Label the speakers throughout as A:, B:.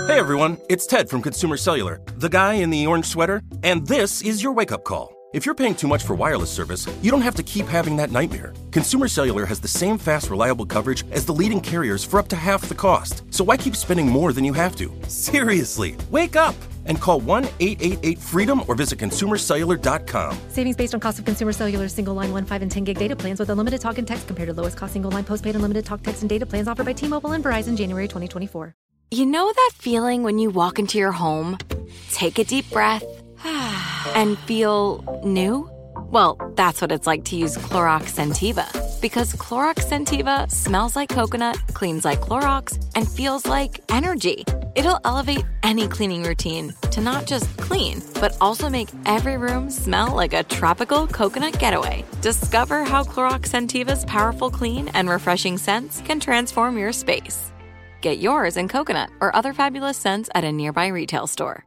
A: Hey everyone, it's Ted from Consumer Cellular, the guy in the orange sweater, and this is your wake-up call. If you're paying too much for wireless service, you don't have to keep having that nightmare. Consumer Cellular has the same fast, reliable coverage as the leading carriers for up to half the cost. So why keep spending more than you have to? Seriously, wake up and call 1-888-FREEDOM or visit consumercellular.com.
B: Savings based on cost of Consumer Cellular single line 1, 5, and 10 gig data plans with unlimited talk and text compared to lowest cost single line postpaid unlimited talk, text, and data plans offered by T-Mobile and Verizon January 2024.
C: You know that feeling when you walk into your home, take a deep breath, and feel new? Well, that's what it's like to use Clorox Scentiva. Because Clorox Scentiva smells like coconut, cleans like Clorox, and feels like energy. It'll elevate any cleaning routine to not just clean, but also make every room smell like a tropical coconut getaway. Discover how Clorox Scentiva's powerful clean and refreshing scents can transform your space. Get yours in coconut or other fabulous scents at a nearby retail store.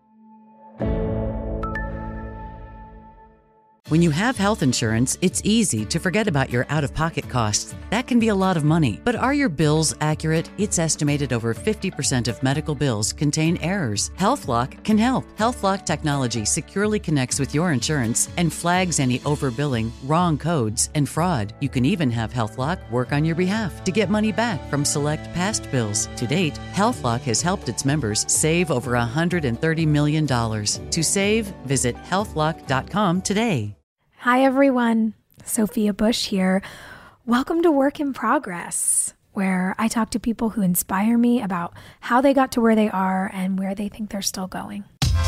D: When you have health insurance, it's easy to forget about your out-of-pocket costs. That can be a lot of money. But are your bills accurate? It's estimated over 50% of medical bills contain errors. HealthLock can help. HealthLock technology securely connects with your insurance and flags any overbilling, wrong codes, and fraud. You can even have HealthLock work on your behalf to get money back from select past bills. To date, HealthLock has helped its members save over $130 million. To save, visit healthlock.com today.
E: Hi, everyone. Sophia Bush here. Welcome to Work in Progress, where I talk to people who inspire me about how they got to where they are and where they think they're still going.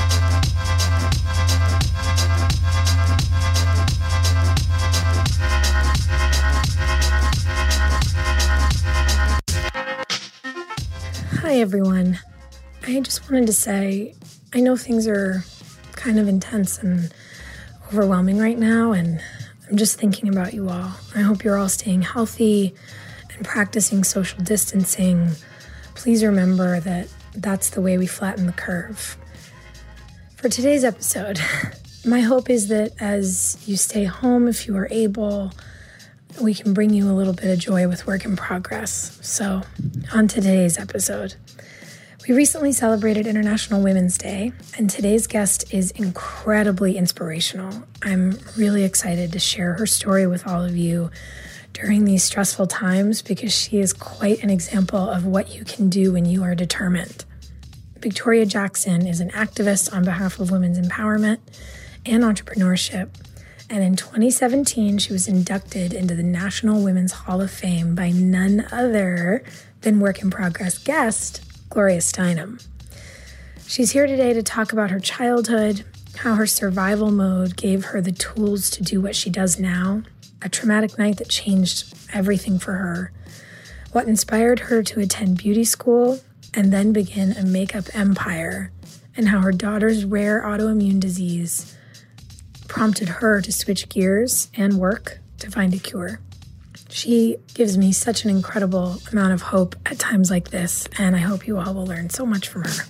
E: Hi, everyone. I just wanted to say, I know things are kind of intense and overwhelming right now, and I'm just thinking about you all. I hope you're all staying healthy and practicing social distancing. Please remember that that's the way we flatten the curve. For today's episode, my hope is that as you stay home, if you are able, we can bring you a little bit of joy with Work in Progress. So, on today's episode, we recently celebrated International Women's Day, and today's guest is incredibly inspirational. I'm really excited to share her story with all of you during these stressful times because she is quite an example of what you can do when you are determined. Victoria Jackson is an activist on behalf of women's empowerment and entrepreneurship, and in 2017, she was inducted into the National Women's Hall of Fame by none other than Work in Progress guest Gloria Steinem. She's here today to talk about her childhood, how her survival mode gave her the tools to do what she does now, a traumatic night that changed everything for her, what inspired her to attend beauty school and then begin a makeup empire, and how her daughter's rare autoimmune disease prompted her to switch gears and work to find a cure. She gives me such an incredible amount of hope at times like this, and I hope you all will learn so much from her.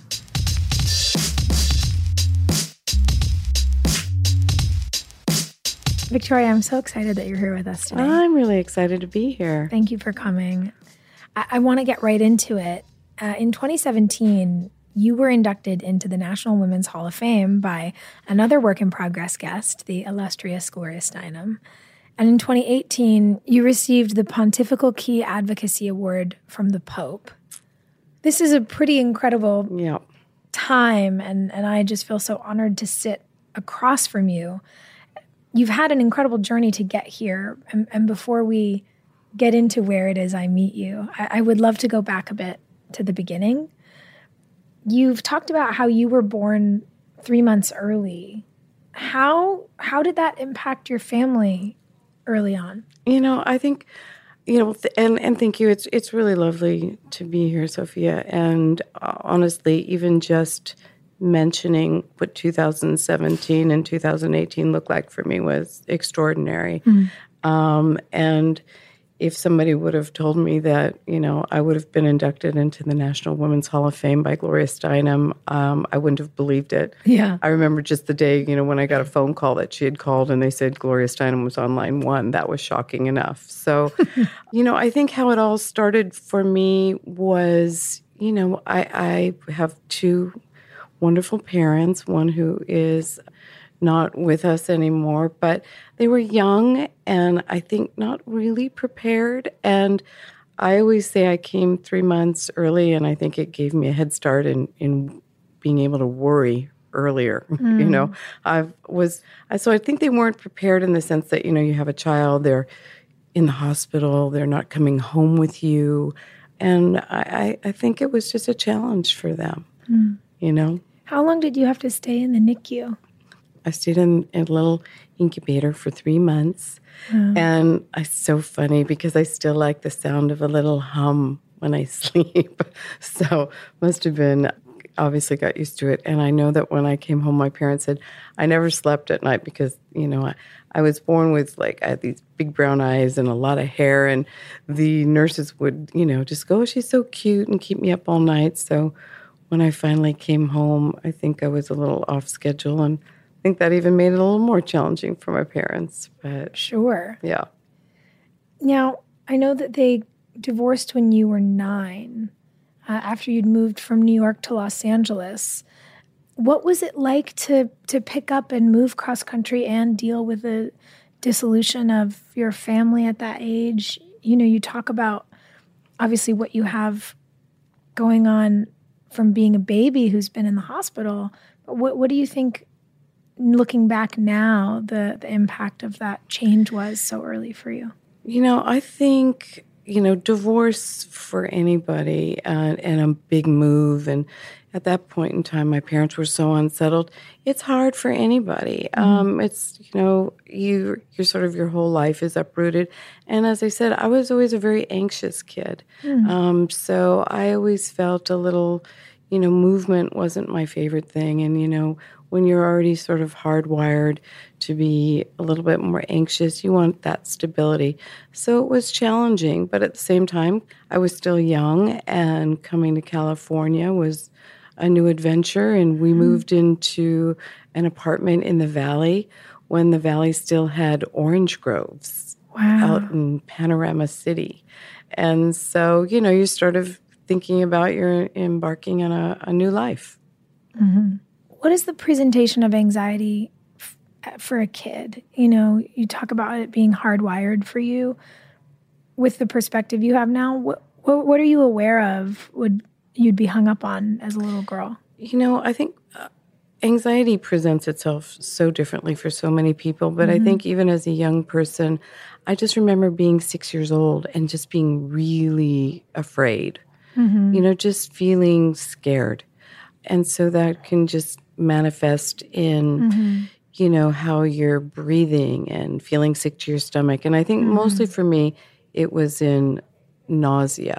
E: Victoria, I'm so excited that you're here with us today.
F: I'm really excited to be here.
E: Thank you for coming. I want to get right into it. In 2017, you were inducted into the National Women's Hall of Fame by another Work in Progress guest, the illustrious Gloria Steinem. And in 2018, you received the Pontifical Key Advocacy Award from the Pope. This is a pretty incredible time, and I just feel so honored to sit across from you. You've had an incredible journey to get here, and before we get into where it is I meet you, I would love to go back a bit to the beginning. You've talked about how you were born 3 months early. How did that impact your family early on?
F: I think, and thank you. It's really lovely to be here, Sophia. And honestly, even just mentioning what 2017 and 2018 looked like for me was extraordinary. And if somebody would have told me that, I would have been inducted into the National Women's Hall of Fame by Gloria Steinem, I wouldn't have believed it.
E: Yeah.
F: I remember just the day, when I got a phone call that she had called and they said Gloria Steinem was on line 1. That was shocking enough. So, I think how it all started for me was, I have two wonderful parents, one who is not with us anymore, but they were young and I think not really prepared. And I always say I came 3 months early, and I think it gave me a head start in being able to worry earlier. So I think they weren't prepared in the sense that, you have a child, they're in the hospital, they're not coming home with you. And I think it was just a challenge for them,
E: How long did you have to stay in the NICU?
F: I stayed in a little incubator for 3 months. And it's so funny because I still like the sound of a little hum when I sleep. So must have been, obviously got used to it. And I know that when I came home, my parents said, I never slept at night because, I was born with I had these big brown eyes and a lot of hair. And the nurses would, just go, oh, she's so cute, and keep me up all night. So when I finally came home, I think I was a little off schedule, and I think that even made it a little more challenging for my parents. But
E: sure.
F: Yeah.
E: Now, I know that they divorced when you were 9, after you'd moved from New York to Los Angeles. What was it like to pick up and move cross country and deal with the dissolution of your family at that age? You talk about obviously what you have going on from being a baby who's been in the hospital. But what do you think, looking back now, the impact of that change was so early for you?
F: I think, divorce for anybody and a big move. And at that point in time, my parents were so unsettled. It's hard for anybody. It's, you're sort of, your whole life is uprooted. And as I said, I was always a very anxious kid. So I always felt a little, movement wasn't my favorite thing. And, when you're already sort of hardwired to be a little bit more anxious, you want that stability. So it was challenging, but at the same time, I was still young, and coming to California was a new adventure. And we moved into an apartment in the Valley when the Valley still had orange groves out in Panorama City. And so, you're sort of thinking about you're embarking on a new life.
E: Mm-hmm. What is the presentation of anxiety for a kid? You talk about it being hardwired for you. With the perspective you have now, what are you aware of you'd be hung up on as a little girl?
F: I think anxiety presents itself so differently for so many people. But I think even as a young person, I just remember being 6 years old and just being really afraid, just feeling scared. And so that can just manifest in, how you're breathing and feeling sick to your stomach. And I think mostly for me, it was in nausea.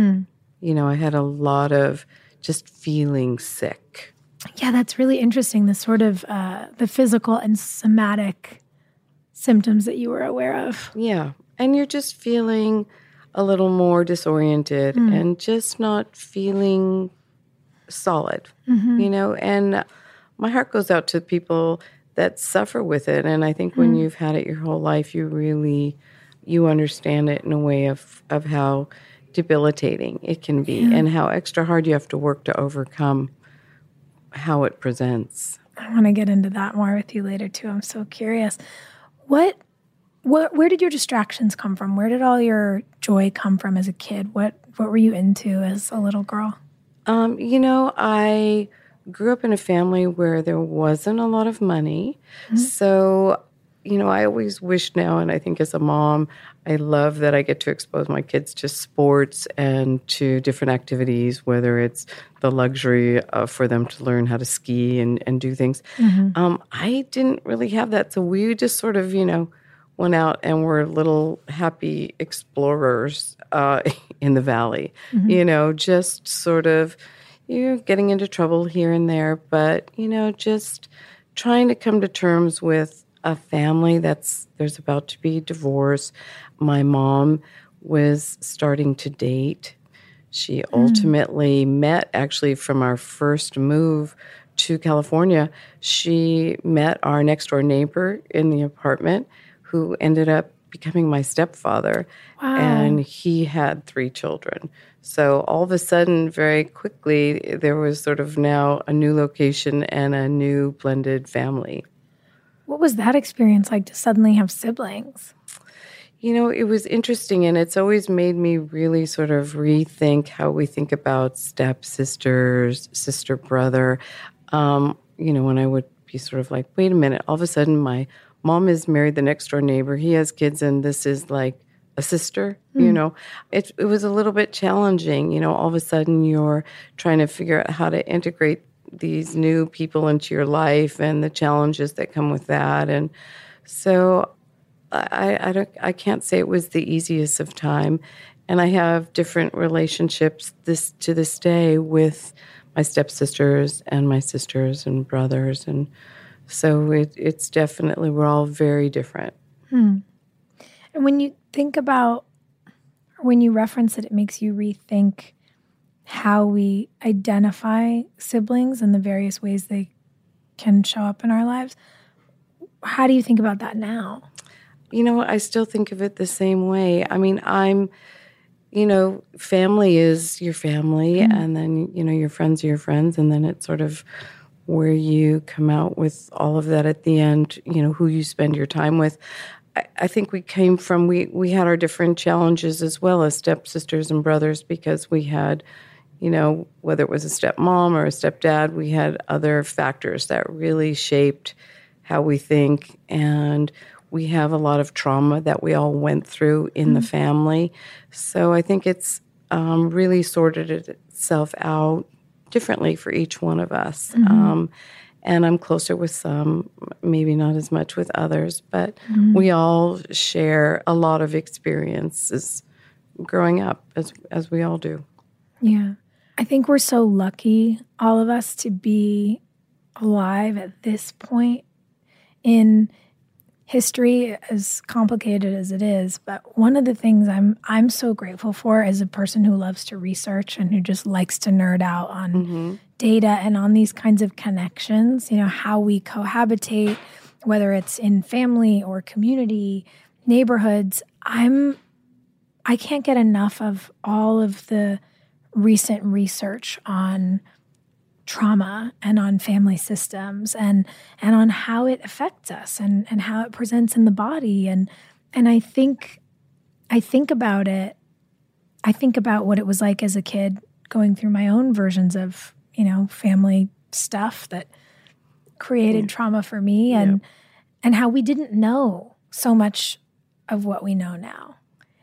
F: I had a lot of just feeling sick.
E: Yeah, that's really interesting, the sort of the physical and somatic symptoms that you were aware of.
F: Yeah, and you're just feeling a little more disoriented and just not feeling solid, and my heart goes out to people that suffer with it. And I think when you've had it your whole life, you understand it in a way of how debilitating it can be and how extra hard you have to work to overcome how it presents.
E: I want to get into that more with you later too. I'm so curious. Where did your distractions come from? Where did all your joy come from as a kid? What were you into as a little girl?
F: I grew up in a family where there wasn't a lot of money. So, I always wish now, and I think as a mom, I love that I get to expose my kids to sports and to different activities, whether it's the luxury for them to learn how to ski and do things. I didn't really have that. So we just sort of, went out and were little happy explorers in the Valley, just sort of, getting into trouble here and there, but, just trying to come to terms with a family there's about to be divorce. My mom was starting to date. She ultimately met, actually, from our first move to California, she met our next door neighbor in the apartment who ended up becoming my stepfather.
E: Wow.
F: And he had 3 children. So all of a sudden, very quickly, there was sort of now a new location and a new blended family.
E: What was that experience like to suddenly have siblings?
F: You know, it was interesting, and it's always made me really sort of rethink how we think about stepsisters, sister, brother. You know, when I would be sort of like, wait a minute, all of a sudden my mom is married the next door neighbor, he has kids, and this is like a sister, you know. It was a little bit challenging, you know, all of a sudden you're trying to figure out how to integrate these new people into your life and the challenges that come with that. And so I can't say it was the easiest of time. And I have different relationships to this day with my stepsisters and my sisters and brothers. And so it's definitely, we're all very different.
E: And when you think about, or when you reference it makes you rethink how we identify siblings and the various ways they can show up in our lives. How do you think about that now?
F: You know what? I still think of it the same way. I mean, you know, family is your family, and then, you know, your friends are your friends, and then it's sort of where you come out with all of that at the end, you know, who you spend your time with. I think we came from, we had our different challenges as well as stepsisters and brothers, because we had, you know, whether it was a stepmom or a stepdad, we had other factors that really shaped how we think. And we have a lot of trauma that we all went through in the family. So I think it's really sorted itself out differently for each one of us. And I'm closer with some, maybe not as much with others, but we all share a lot of experiences growing up, as we all do.
E: Yeah. I think we're so lucky, all of us, to be alive at this point in history, as complicated as it is. But one of the things I'm so grateful for as a person who loves to research and who just likes to nerd out on data and on these kinds of connections, you know, how we cohabitate, whether it's in family or community, neighborhoods. I can't get enough of all of the recent research on trauma and on family systems and on how it affects us and how it presents in the body. And I think about it. I think about what it was like as a kid going through my own versions of, you know, family stuff that created trauma for me, and how we didn't know so much of what we know now.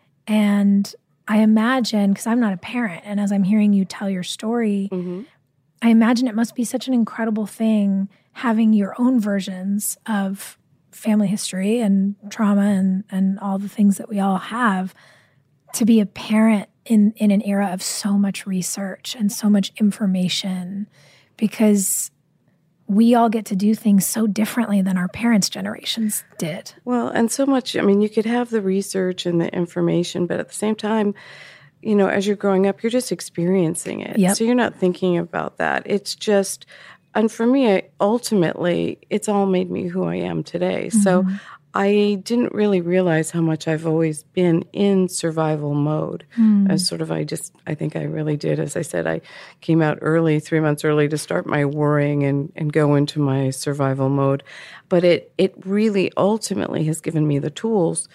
E: And I imagine, because I'm not a parent, and as I'm hearing you tell your story, I imagine it must be such an incredible thing having your own versions of family history and trauma and all the things that we all have, to be a parent in an era of so much research and so much information, because we all get to do things so differently than our parents' generations did.
F: Well, and so much, I mean, you could have the research and the information, but at the same time, you know, as you're growing up, you're just experiencing it.
E: Yep.
F: So you're not thinking about that. It's just, and for me, ultimately, it's all made me who I am today. So I didn't really realize how much I've always been in survival mode. As sort of, I think I really did. As I said, I came out early, 3 months early, to start my worrying and go into my survival mode. But it really ultimately has given me the tools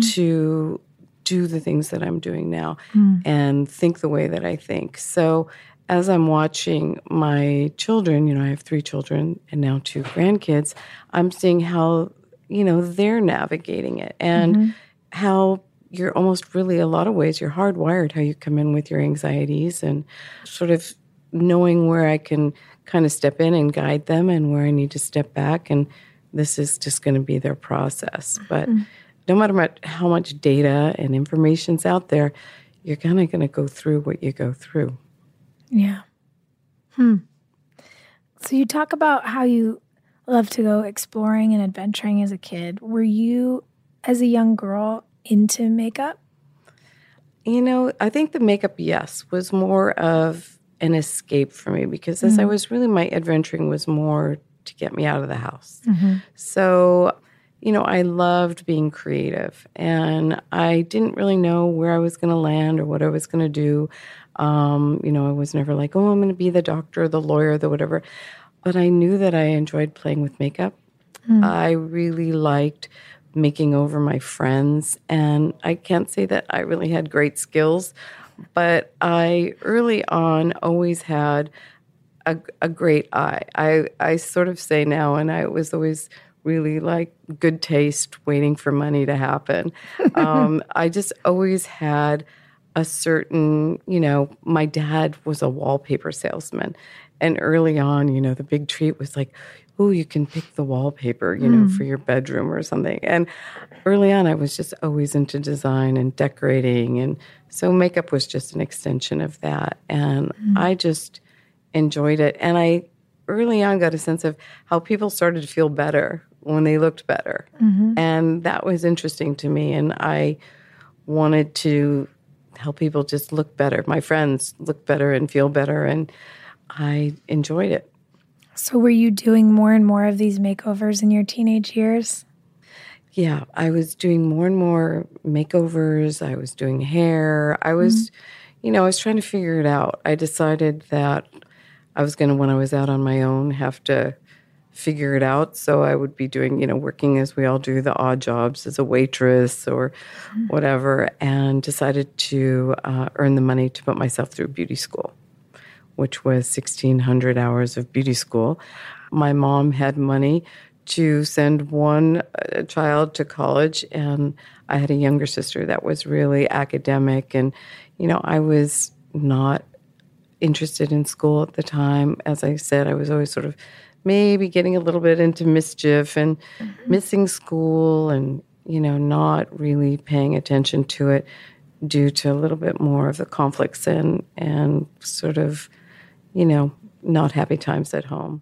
F: to do the things that I'm doing now and think the way that I think. So as I'm watching my children, you know, I have 3 children and now 2 grandkids, I'm seeing how, you know, they're navigating it and how you're almost really, a lot of ways, you're hardwired, how you come in with your anxieties, and sort of knowing where I can kind of step in and guide them and where I need to step back. And this is just going to be their process. But no matter how much data and information's out there, you're kind of going to go through what you go through.
E: Yeah. So you talk about how you love to go exploring and adventuring as a kid. Were you, as a young girl, into makeup?
F: You know, I think the makeup, yes, was more of an escape for me, because as I was really, my adventuring was more to get me out of the house. So, I loved being creative, and I didn't really know where I was going to land or what I was going to do. I was never like, oh, I'm going to be the doctor, the lawyer, the whatever. But I knew that I enjoyed playing with makeup. I really liked making over my friends, and I can't say that I really had great skills, but I early on always had a great eye. I sort of say now, and I was always really like good taste, waiting for money to happen. I just always had a certain, my dad was a wallpaper salesman. And early on, the big treat was like, oh, you can pick the wallpaper, for your bedroom or something. And early on, I was just always into design and decorating. And so makeup was just an extension of that. And I just enjoyed it. And I early on got a sense of how people started to feel better when they looked better. And that was interesting to me. And I wanted to help people just look better. My friends look better and feel better. And I enjoyed it.
G: So were you doing more and more of these makeovers in your teenage years?
F: Yeah, I was doing more and more makeovers. I was doing hair. I was, I was trying to figure it out. I decided that I was going to, when I was out on my own, have to figure it out. So I would be doing, working as we all do, the odd jobs as a waitress or whatever, and decided to earn the money to put myself through beauty school, which was 1,600 hours of beauty school. My mom had money to send one child to college, and I had a younger sister that was really academic. And, I was not interested in school at the time. As I said, I was always sort of maybe getting a little bit into mischief and missing school and, not really paying attention to it due to a little bit more of the conflicts and sort of, not happy times at home.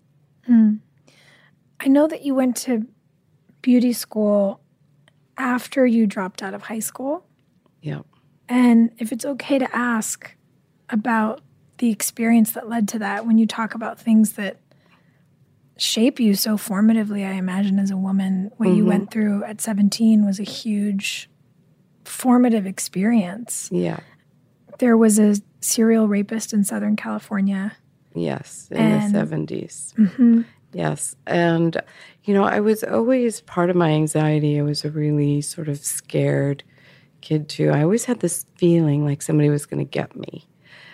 G: I know that you went to beauty school after you dropped out of high school.
F: Yeah.
G: And if it's okay to ask about the experience that led to that, when you talk about things that shape you so formatively, I imagine as a woman, what you went through at 17 was a huge formative experience.
F: Yeah.
G: There was a serial rapist in Southern California.
F: Yes, in the 70s. Yes. And, I was always, part of my anxiety, I was a really sort of scared kid too. I always had this feeling like somebody was going to get me.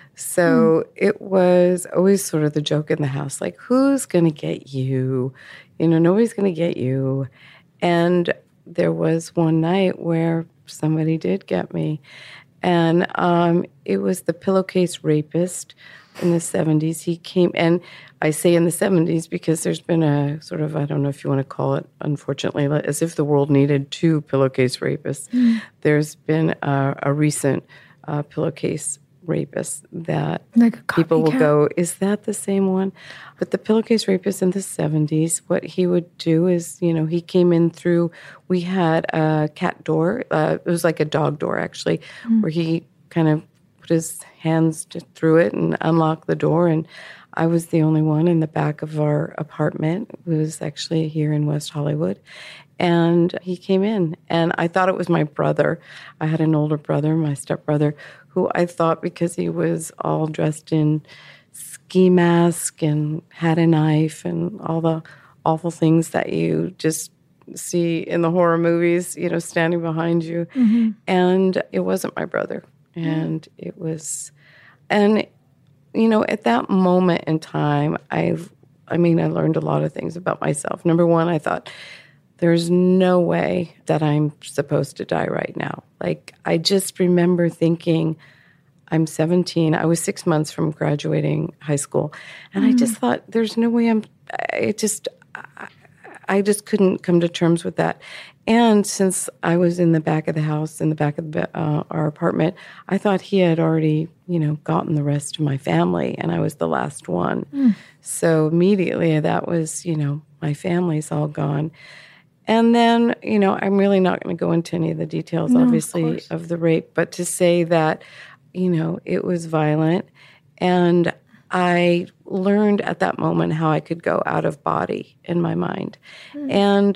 F: So it was always sort of the joke in the house, like, who's going to get you? Nobody's going to get you. And there was one night where somebody did get me. And it was the pillowcase rapist in the 70s. He came, and I say in the 70s because there's been a sort of, I don't know if you want to call it, unfortunately, as if the world needed two pillowcase rapists. There's been a recent pillowcase rapist that
G: like
F: people will go, is that the same one? But the pillowcase rapist in the 70s, what he would do is, he came in through, we had a cat door. It was like a dog door, actually, where he kind of put his hands through it and unlocked the door. And I was the only one in the back of our apartment. It was actually here in West Hollywood. And he came in, and I thought it was my brother. I had an older brother, my stepbrother, who I thought, because he was all dressed in ski mask and had a knife and all the awful things that you just see in the horror movies, standing behind you. And it wasn't my brother. And it was, and, at that moment in time, I learned a lot of things about myself. Number one, I thought, there's no way that I'm supposed to die right now. Like, I just remember thinking, I'm 17. I was 6 months from graduating high school. And I just thought, there's no way I just couldn't come to terms with that. And since I was in the back of the house, in the back of our apartment, I thought he had already, gotten the rest of my family, and I was the last one. So immediately that was, my family's all gone. And then, I'm really not going to go into any of the details, obviously, of the rape, but to say that, it was violent. And I learned at that moment how I could go out of body in my mind. And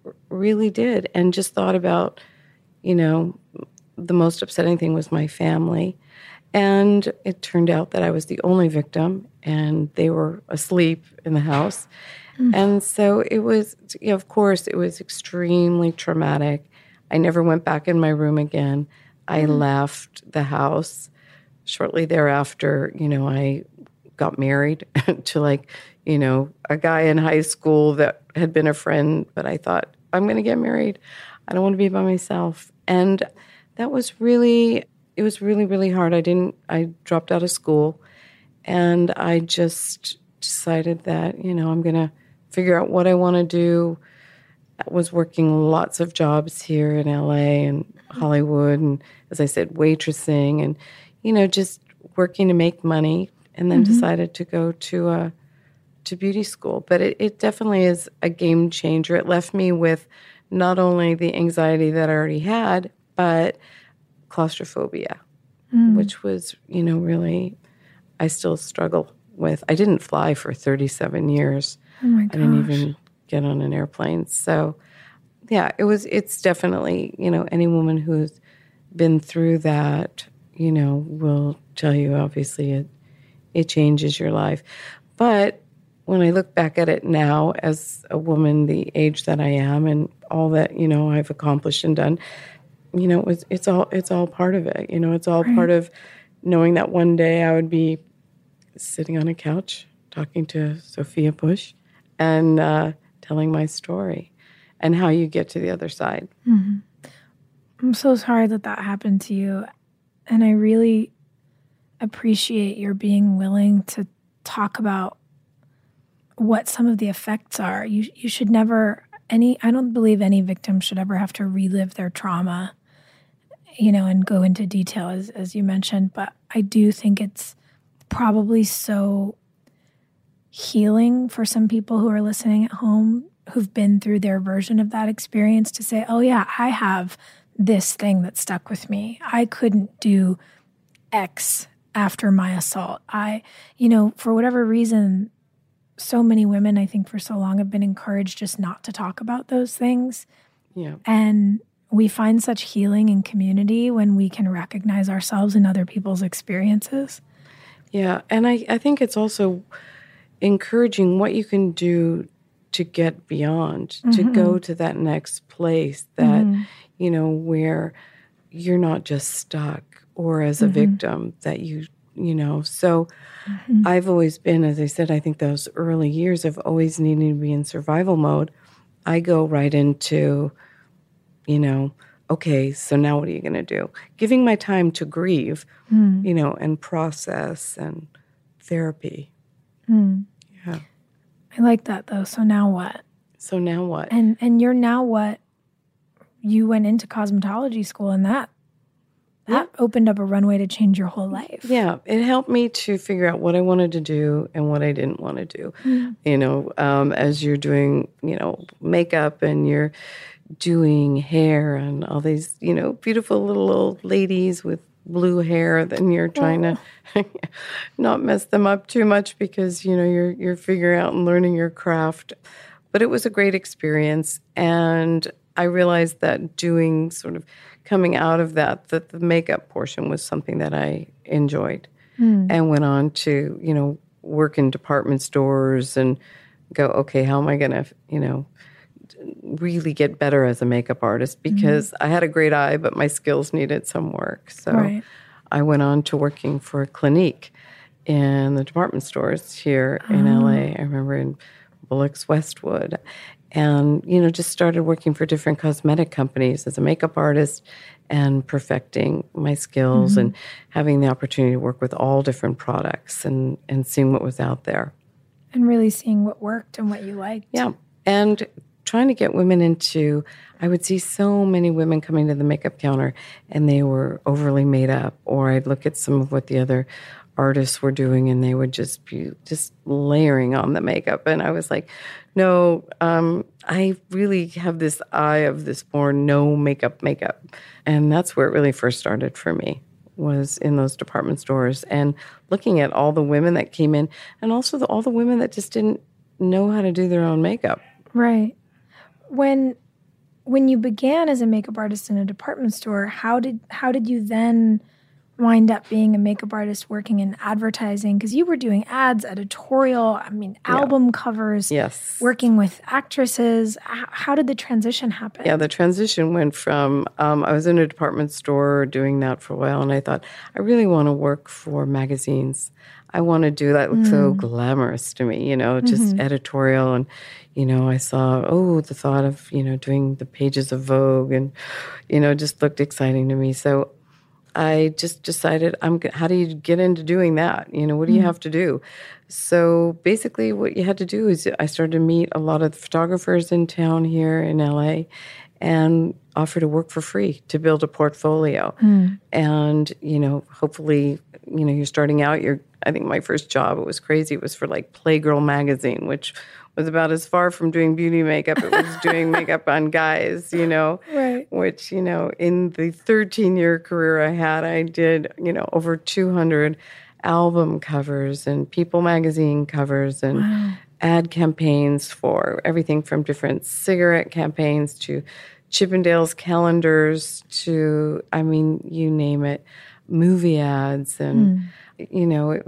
F: really did. And just thought about, you know, the most upsetting thing was my family. And it turned out that I was the only victim, and they were asleep in the house. And so it was, you know, of course, it was extremely traumatic. I never went back in my room again. I left the house. Shortly thereafter, you know, I got married to, like, you know, a guy in high school that had been a friend, but I thought, I'm going to get married. I don't want to be by myself. And that was really, it was really, really hard. I dropped out of school, and I just decided that, you know, I'm going to figure out what I want to do. I was working lots of jobs here in LA and Hollywood, and as I said, waitressing, and, you know, just working to make money, and then decided to go to beauty school. But it definitely is a game changer. It left me with not only the anxiety that I already had, but claustrophobia, which was, you know, really, I still struggle with. I didn't fly for 37 years.
G: Oh my gosh.
F: I didn't even get on an airplane. So, yeah, it's definitely, you know, any woman who's been through that, you know, will tell you, obviously, it changes your life. But when I look back at it now as a woman, the age that I am, and all that, you know, I've accomplished and done, you know, it's all part of it. You know, it's all part of knowing that one day I would be sitting on a couch talking to Sophia Bush and telling my story and how you get to the other side.
G: I'm so sorry that happened to you. And I really appreciate your being willing to talk about what some of the effects are. You should never, I don't believe any victim should ever have to relive their trauma, you know, and go into detail as you mentioned. But I do think it's probably so healing for some people who are listening at home who've been through their version of that experience to say, oh yeah, I have this thing that stuck with me. I couldn't do X after my assault. You know, for whatever reason, so many women, I think for so long, have been encouraged just not to talk about those things.
F: Yeah.
G: And we find such healing in community when we can recognize ourselves in other people's experiences.
F: Yeah, and I think it's also encouraging what you can do to get beyond, to go to that next place that, you know, where you're not just stuck or as a victim that you know. So I've always been, as I said, I think those early years of always needing to be in survival mode, I go right into, you know, okay, so now what are you going to do? Giving my time to grieve, you know, and process and therapy. Yeah.
G: I like that, though. So now what?
F: So now what?
G: And you're now what? You went into cosmetology school, and that opened up a runway to change your whole life.
F: Yeah, it helped me to figure out what I wanted to do and what I didn't want to do. You know, as you're doing, you know, makeup and you're doing hair and all these, you know, beautiful little old ladies with blue hair, then you're trying to not mess them up too much because, you know, you're figuring out and learning your craft. But it was a great experience, and I realized that doing sort of coming out of that the makeup portion was something that I enjoyed, and went on to, you know, work in department stores and go, okay, how am I going to, you know, really get better as a makeup artist, because I had a great eye, but my skills needed some work. So I went on to working for Clinique in the department stores here in LA. I remember in Bullock's Westwood, and, you know, just started working for different cosmetic companies as a makeup artist and perfecting my skills and having the opportunity to work with all different products and seeing what was out there.
G: And really seeing what worked and what you liked.
F: Yeah. And trying to get women into, I would see so many women coming to the makeup counter and they were overly made up, or I'd look at some of what the other artists were doing and they would just be just layering on the makeup. And I was like, no, I really have this eye of this more no makeup. And that's where it really first started for me, was in those department stores and looking at all the women that came in, and also all the women that just didn't know how to do their own makeup.
G: Right. When when you began as a makeup artist in a department store, how did you then wind up being a makeup artist working in advertising? Because you were doing ads, editorial, album covers,
F: yes,
G: working with actresses. How did the transition happen?
F: Yeah, the transition went from, I was in a department store doing that for a while, and I thought, I really want to work for magazines. I want to do that. It looks so glamorous to me, just editorial. And, I saw, the thought of, doing the pages of Vogue and, just looked exciting to me. So I just decided, how do you get into doing that? What do you have to do? So basically what you had to do is I started to meet a lot of the photographers in town here in LA and offer to work for free to build a portfolio. And, hopefully, you're starting out, I think my first job, it was crazy. It was for like Playgirl magazine, which was about as far from doing beauty makeup. It was doing makeup on guys,
G: right.
F: Which, in the 13-year career I had, I did, over 200 album covers and People magazine covers and ad campaigns for everything from different cigarette campaigns to Chippendales calendars to, you name it, movie ads. And, it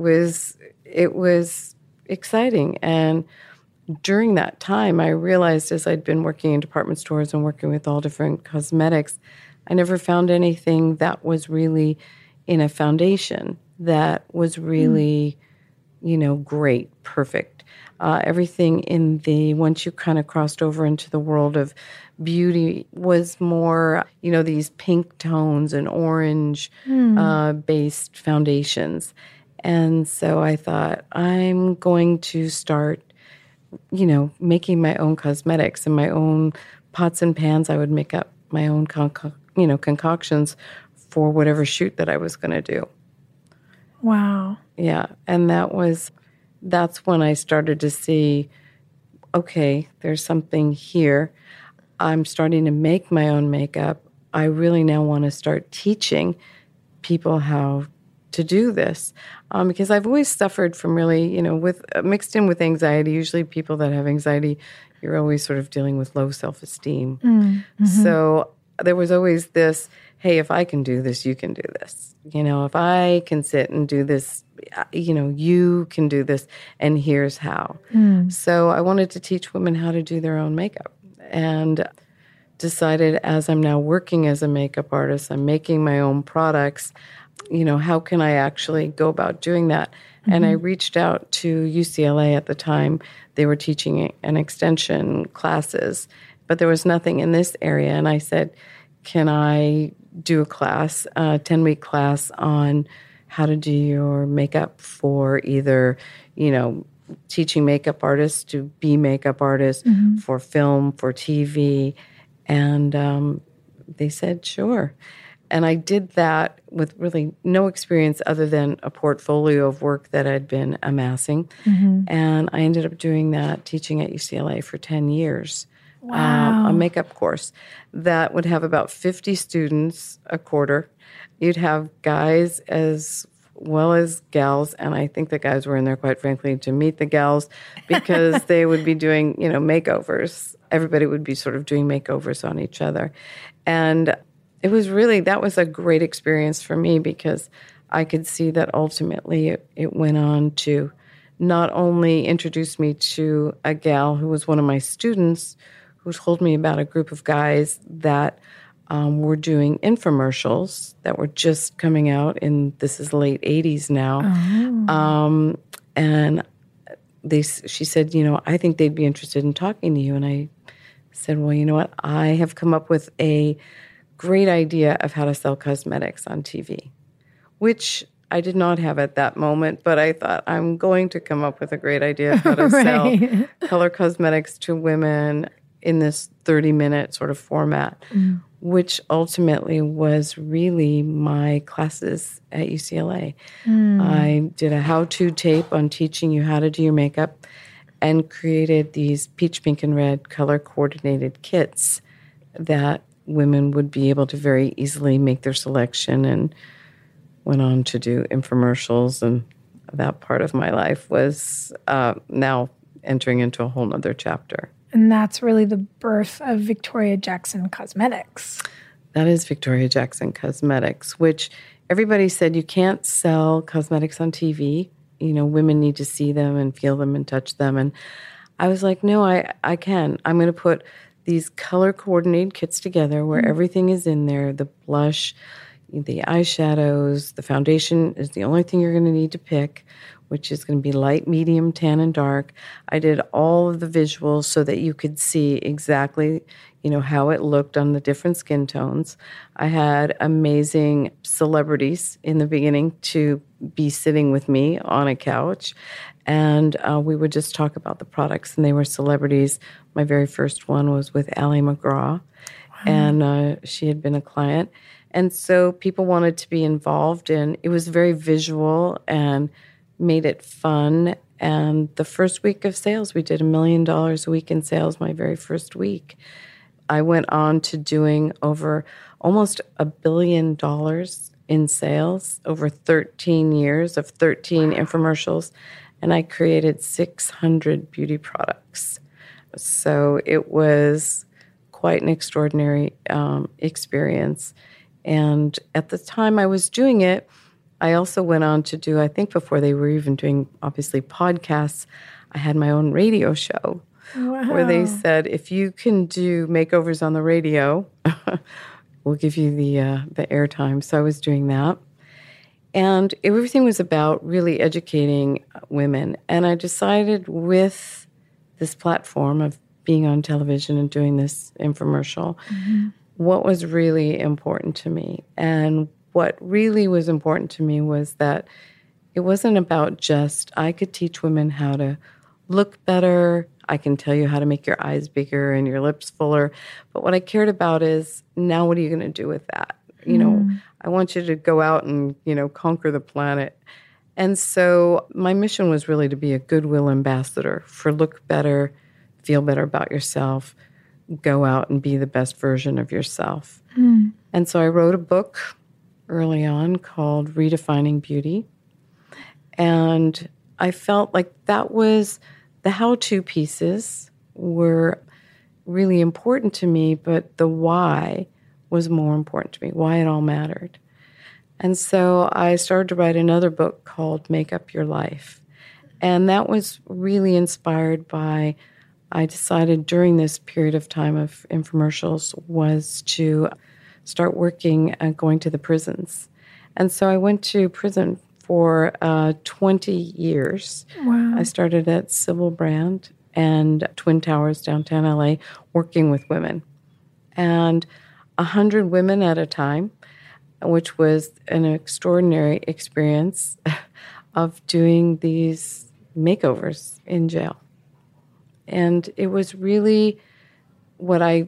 F: was exciting. And during that time, I realized as I'd been working in department stores and working with all different cosmetics, I never found anything that was really in a foundation that was really, great, perfect. Everything once you kind of crossed over into the world of beauty was more, these pink tones and orange based foundations. And so I thought, I'm going to start making my own cosmetics and my own pots and pans. I would make up my own, concoctions for whatever shoot that I was going to do.
G: Wow.
F: Yeah. And that's when I started to see, okay, there's something here. I'm starting to make my own makeup. I really now want to start teaching people how to do this. Because I've always suffered from really, with mixed in with anxiety. Usually people that have anxiety, you're always sort of dealing with low self-esteem. Mm-hmm. So there was always this, hey, if I can do this, you can do this. If I can sit and do this, you can do this, and here's how. So I wanted to teach women how to do their own makeup, and decided as I'm now working as a makeup artist, I'm making my own products, how can I actually go about doing that? And I reached out to UCLA at the time. They were teaching an extension classes, but there was nothing in this area. And I said, can I do a class, a 10-week class on how to do your makeup for either, teaching makeup artists to be makeup artists, for film, for TV. And they said, sure. And I did that with really no experience other than a portfolio of work that I'd been amassing. And I ended up doing that, teaching at UCLA for 10 years.
G: Wow.
F: A makeup course that would have about 50 students a quarter. You'd have guys as well as gals, and I think the guys were in there, quite frankly, to meet the gals because they would be doing, makeovers. Everybody would be sort of doing makeovers on each other. And that was a great experience for me because I could see that ultimately it went on to not only introduce me to a gal who was one of my students who told me about a group of guys that were doing infomercials that were just coming out this is late 80s now. And she said, I think they'd be interested in talking to you. And I said, well, you know what? I have come up with a great idea of how to sell cosmetics on TV, which I did not have at that moment, but I thought I'm going to come up with a great idea of how to sell color cosmetics to women in this 30-minute sort of format, which ultimately was really my classes at UCLA. I did a how-to tape on teaching you how to do your makeup and created these peach, pink, and red color-coordinated kits that women would be able to very easily make their selection, and went on to do infomercials. And that part of my life was now entering into a whole nother chapter.
G: And that's really the birth of Victoria Jackson Cosmetics.
F: That is Victoria Jackson Cosmetics, which everybody said you can't sell cosmetics on TV. You know, women need to see them and feel them and touch them. And I was like, no, I can. I'm going to put these color-coordinated kits together where everything is in there, the blush, the eyeshadows, the foundation is the only thing you're going to need to pick, which is going to be light, medium, tan, and dark. I did all of the visuals so that you could see exactly, you know, how it looked on the different skin tones. I had amazing celebrities in the beginning to be sitting with me on a couch, and we would just talk about the products, and they were celebrities. My very first one was with Ally McGraw, and she had been a client. And so people wanted to be involved, and it was very visual and made it fun. And the first week of sales, we did $1 million a week in sales my very first week. I went on to doing over almost $1 billion in sales over 13 years of 13 infomercials, and I created 600 beauty products. So it was quite an extraordinary experience. And at the time I was doing it, I also went on to do, I think before they were even doing, obviously, podcasts, I had my own radio show where they said, if you can do makeovers on the radio, we'll give you the airtime. So I was doing that. And everything was about really educating women. And I decided with this platform of being on television and doing this infomercial, what was really important to me. And what really was important to me was that it wasn't about just, I could teach women how to look better, I can tell you how to make your eyes bigger and your lips fuller. But what I cared about is, now what are you going to do with that? You know, I want you to go out and, you know, conquer the planet. And so my mission was really to be a goodwill ambassador for look better, feel better about yourself, go out and be the best version of yourself. And so I wrote a book early on called Redefining Beauty. And I felt like that was, the how-to pieces were really important to me, but the why was more important to me, why it all mattered. And so I started to write another book called Make Up Your Life. And that was really inspired by, I decided during this period of time of infomercials was to start working and going to the prisons. And so I went to prison for 20 years.
G: Wow.
F: I started at Civil Brand and Twin Towers, downtown LA, working with women. And 100 women at a time, which was an extraordinary experience of doing these makeovers in jail. And it was really what I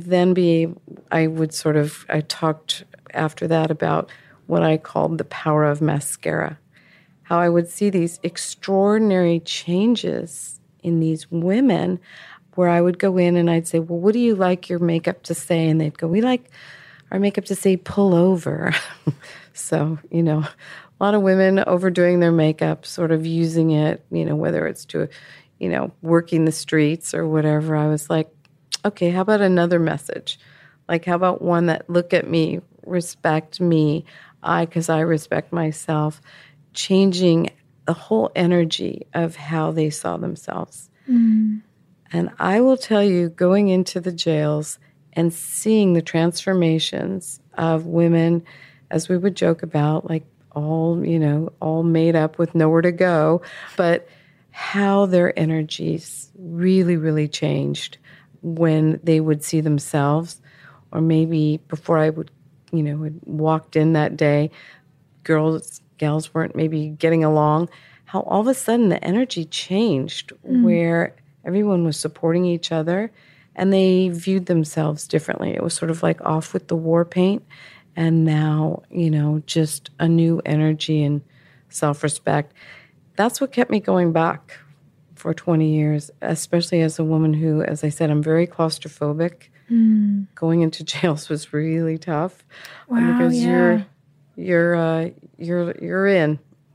F: talked after that about what I called the power of mascara. How I would see these extraordinary changes in these women where I would go in and I'd say, well, what do you like your makeup to say? And they'd go, we like our makeup to say pull over. So, you know, a lot of women overdoing their makeup, sort of using it, you know, whether it's to, you know, working the streets or whatever. I was like, okay, how about another message? Like, how about one that look at me, respect me, because I respect myself, changing the whole energy of how they saw themselves. And I will tell you, going into the jails and seeing the transformations of women, as we would joke about, like all made up with nowhere to go, but how their energies really, really changed when they would see themselves, or maybe before I would, you know, had walked in that day, gals weren't maybe getting along, how all of a sudden the energy changed where everyone was supporting each other and they viewed themselves differently. It was sort of like off with the war paint, and now, you know, just a new energy and self-respect. That's what kept me going back for 20 years, especially as a woman who, as I said, I'm very claustrophobic. Going into jails was really tough.
G: Wow,
F: because
G: yeah.
F: you're in,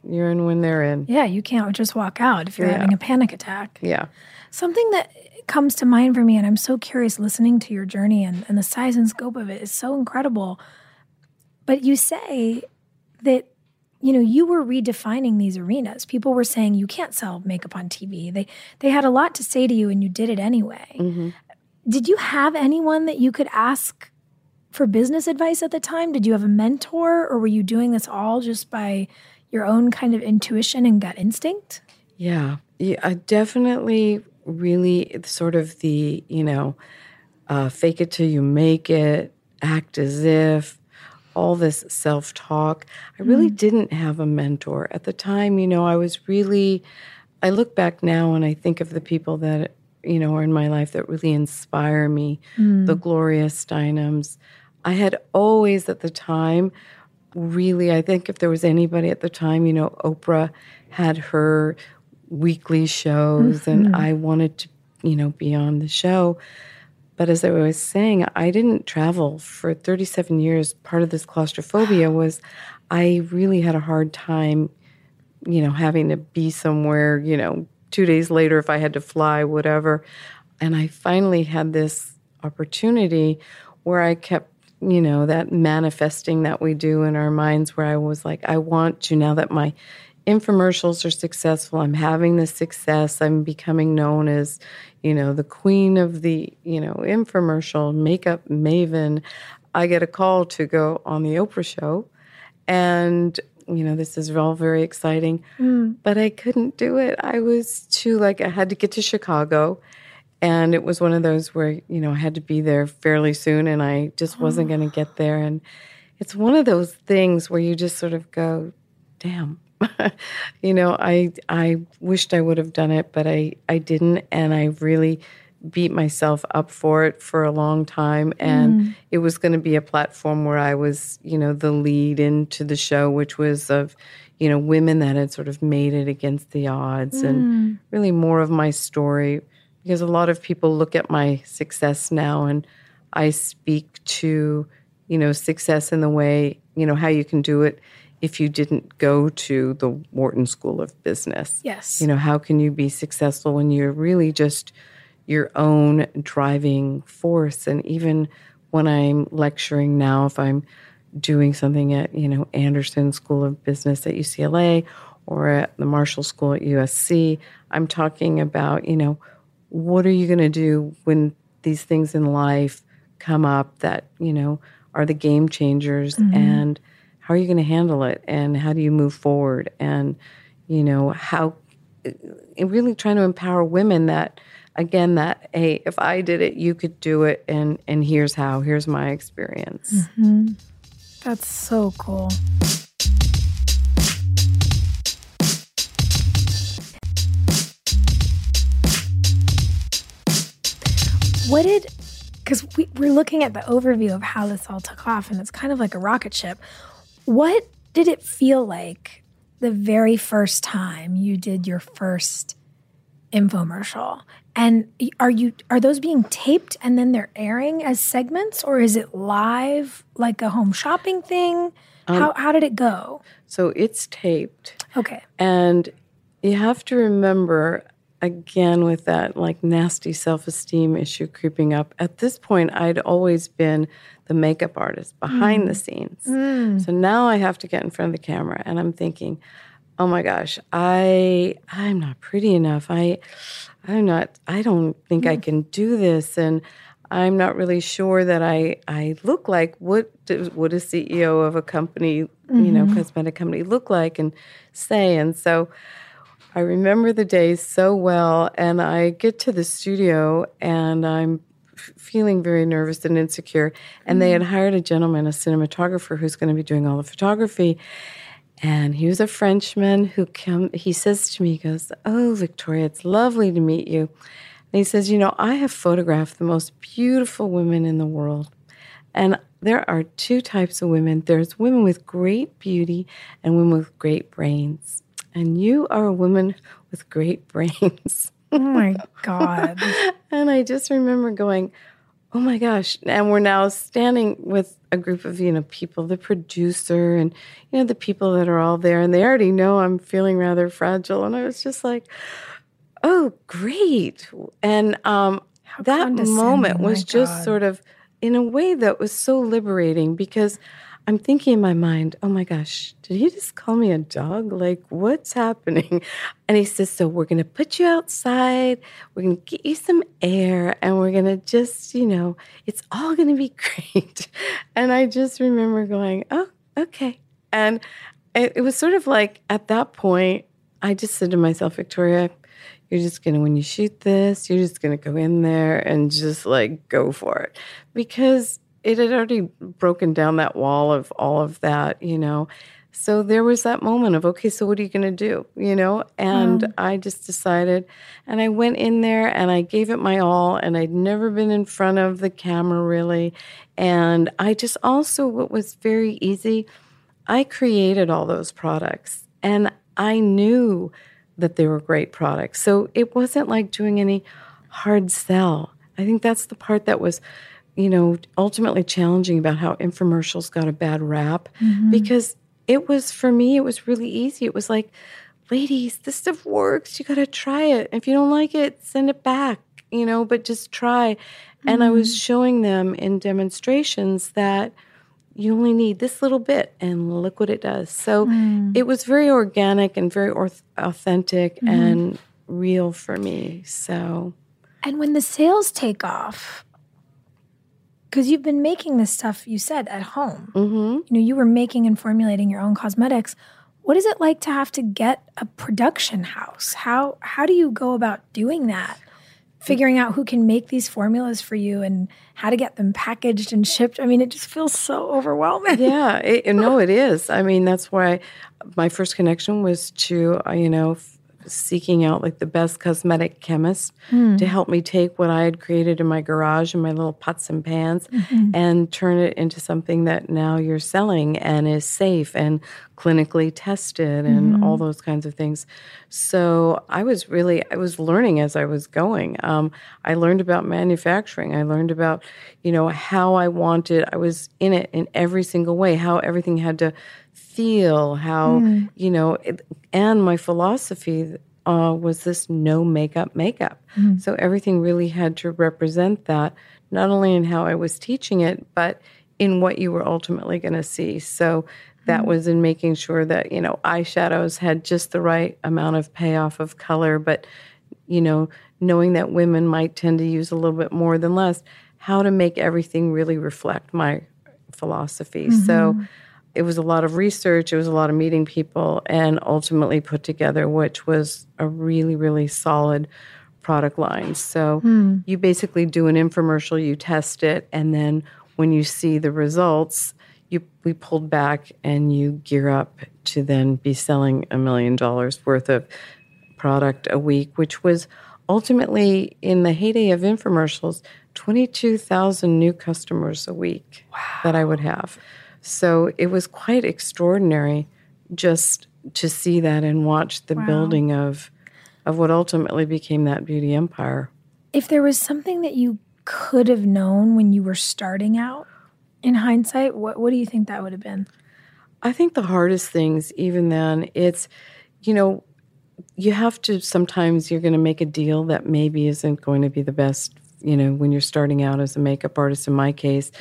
F: You're in when they're in.
G: Yeah, you can't just walk out if you're having a panic attack.
F: Yeah.
G: Something that comes to mind for me, and I'm so curious listening to your journey and the size and scope of it is so incredible. But you say that, you were redefining these arenas. People were saying you can't sell makeup on TV. They had a lot to say to you, and you did it anyway. Mm-hmm. Did you have anyone that you could ask for business advice at the time? Did you have a mentor, or were you doing this all just by your own kind of intuition and gut instinct?
F: Yeah, I definitely really sort of the, fake it till you make it, act as if, all this self-talk. I really didn't have a mentor. At the time, I look back now and I think of the people that, are in my life that really inspire me, the Gloria Steinems. I had always at the time, really, I think if there was anybody at the time, Oprah had her weekly shows and I wanted to, be on the show. But as I was saying, I didn't travel for 37 years. Part of this claustrophobia was I really had a hard time, having to be somewhere, 2 days later if I had to fly, whatever. And I finally had this opportunity where I kept, that manifesting that we do in our minds, where I was like, I want to, now that my infomercials are successful, I'm having this success, I'm becoming known as, the queen of the, infomercial makeup maven. I get a call to go on the Oprah show. And, this is all very exciting. But I couldn't do it. I was too, I had to get to Chicago. And it was one of those where, I had to be there fairly soon. And I just wasn't going to get there. And it's one of those things where you just sort of go, damn. I wished I would have done it, but I didn't. And I really beat myself up for it for a long time. And it was going to be a platform where I was, the lead into the show, which was of, women that had sort of made it against the odds and really more of my story. Because a lot of people look at my success now and I speak to, success in the way, how you can do it if you didn't go to the Wharton School of Business.
G: Yes.
F: How can you be successful when you're really just your own driving force? And even when I'm lecturing now, if I'm doing something at, Anderson School of Business at UCLA or at the Marshall School at USC, I'm talking about, what are you going to do when these things in life come up that, are the game changers and how are you going to handle it and how do you move forward? And, how really trying to empower women that, again, that, hey, if I did it, you could do it. And here's how, here's my experience.
G: That's so cool. Because we're looking at the overview of how this all took off, and it's kind of like a rocket ship. What did it feel like the very first time you did your first infomercial? And are those being taped and then they're airing as segments, or is it live, like a home shopping thing? How did it go?
F: So it's taped.
G: Okay.
F: And you have to remember, again, with that nasty self-esteem issue creeping up, at this point, I'd always been the makeup artist behind the scenes. So now I have to get in front of the camera and I'm thinking, oh my gosh, I'm not pretty enough. I don't think I can do this. And I'm not really sure that I look like what a CEO of a company, cosmetic company look like and say. And so I remember the days so well, and I get to the studio, and I'm feeling very nervous and insecure, and they had hired a gentleman, a cinematographer, who's going to be doing all the photography, and he was a Frenchman he says to me, he goes, "Oh, Victoria, it's lovely to meet you." And he says, I have photographed the most beautiful women in the world, and there are two types of women. There's women with great beauty and women with great brains. And you are a woman with great brains.
G: Oh, my God.
F: And I just remember going, oh my gosh. And we're now standing with a group of, people, the producer and, the people that are all there. And they already know I'm feeling rather fragile. And I was just like, oh, great. And that moment was just sort of, in a way that was so liberating, because I'm thinking in my mind, oh my gosh, did he just call me a dog? Like, what's happening? And he says, so we're going to put you outside, we're going to get you some air, and we're going to just, it's all going to be great. And I just remember going, oh, okay. And it was sort of like, at that point, I just said to myself, Victoria, you're just going to, when you shoot this, you're just going to go in there and just like go for it. Because it had already broken down that wall of all of that, So there was that moment of, okay, so what are you going to do, And I just decided, and I went in there and I gave it my all, and I'd never been in front of the camera really. And I just also, what was very easy, I created all those products, and I knew that they were great products. So it wasn't like doing any hard sell. I think that's the part that was, ultimately challenging about how infomercials got a bad rap, because it was, for me, it was really easy. It was like, ladies, this stuff works. You got to try it. If you don't like it, send it back, but just try. And I was showing them in demonstrations that you only need this little bit, and look what it does. So it was very organic and very authentic and real for me. So,
G: and when the sales take off, because you've been making this stuff, you said, at home. You were making and formulating your own cosmetics. What is it like to have to get a production house? How do you go about doing that? Figuring out who can make these formulas for you and how to get them packaged and shipped. I mean, it just feels so overwhelming.
F: Yeah, it is. I mean, that's why my first connection was to, seeking out like the best cosmetic chemist to help me take what I had created in my garage and my little pots and pans and turn it into something that now you're selling and is safe and clinically tested and all those kinds of things. So I was learning as I was going. I learned about manufacturing. I learned about, how I was in it in every single way, how everything had to feel, how, and my philosophy was this no makeup. So everything really had to represent that, not only in how I was teaching it, but in what you were ultimately going to see. So that was in making sure that, eyeshadows had just the right amount of payoff of color, but, knowing that women might tend to use a little bit more than less, how to make everything really reflect my philosophy. So it was a lot of research, it was a lot of meeting people, and ultimately put together, which was a really, really solid product line. So you basically do an infomercial, you test it, and then when you see the results, we pulled back and you gear up to then be selling $1 million worth of product a week, which was ultimately, in the heyday of infomercials, 22,000 new customers a week that I would have. So it was quite extraordinary just to see that and watch the building of what ultimately became that beauty empire.
G: If there was something that you could have known when you were starting out, in hindsight, what do you think that would have been?
F: I think the hardest things, even then, it's, you have to, sometimes you're going to make a deal that maybe isn't going to be the best, when you're starting out as a makeup artist, in my case.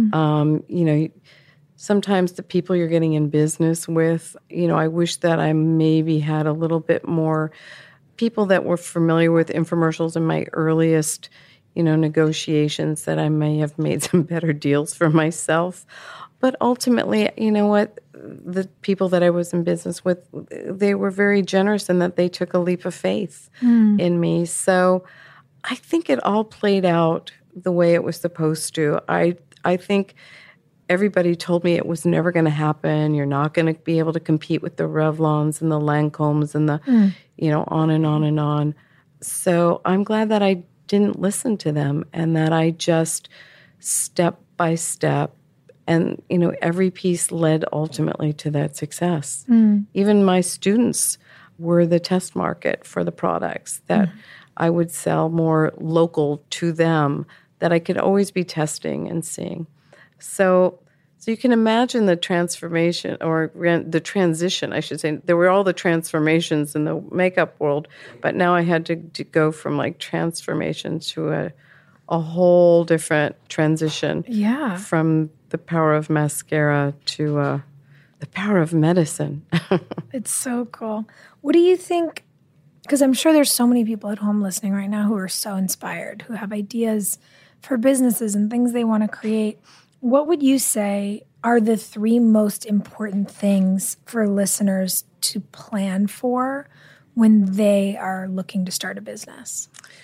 F: Sometimes the people you're getting in business with, I wish that I maybe had a little bit more people that were familiar with infomercials in my earliest, negotiations, that I may have made some better deals for myself. But ultimately, the people that I was in business with, they were very generous in that they took a leap of faith in me. So I think it all played out the way it was supposed to. I think everybody told me it was never going to happen. You're not going to be able to compete with the Revlons and the Lancomes and the, on and on and on. So I'm glad that I didn't listen to them and that I just step by step, and, every piece led ultimately to that success. Even my students were the test market for the products that I would sell more local to them that I could always be testing and seeing. So you can imagine the transformation or the transition, I should say. There were all the transformations in the makeup world, but now I had to go from like transformation to a whole different transition.
G: Yeah.
F: From the power of mascara to the power of medicine.
G: It's so cool. What do you think? Because I'm sure there's so many people at home listening right now who are so inspired, who have ideas for businesses and things they want to create. What would you say are the 3 most important things for listeners to plan for when they are looking to start a business?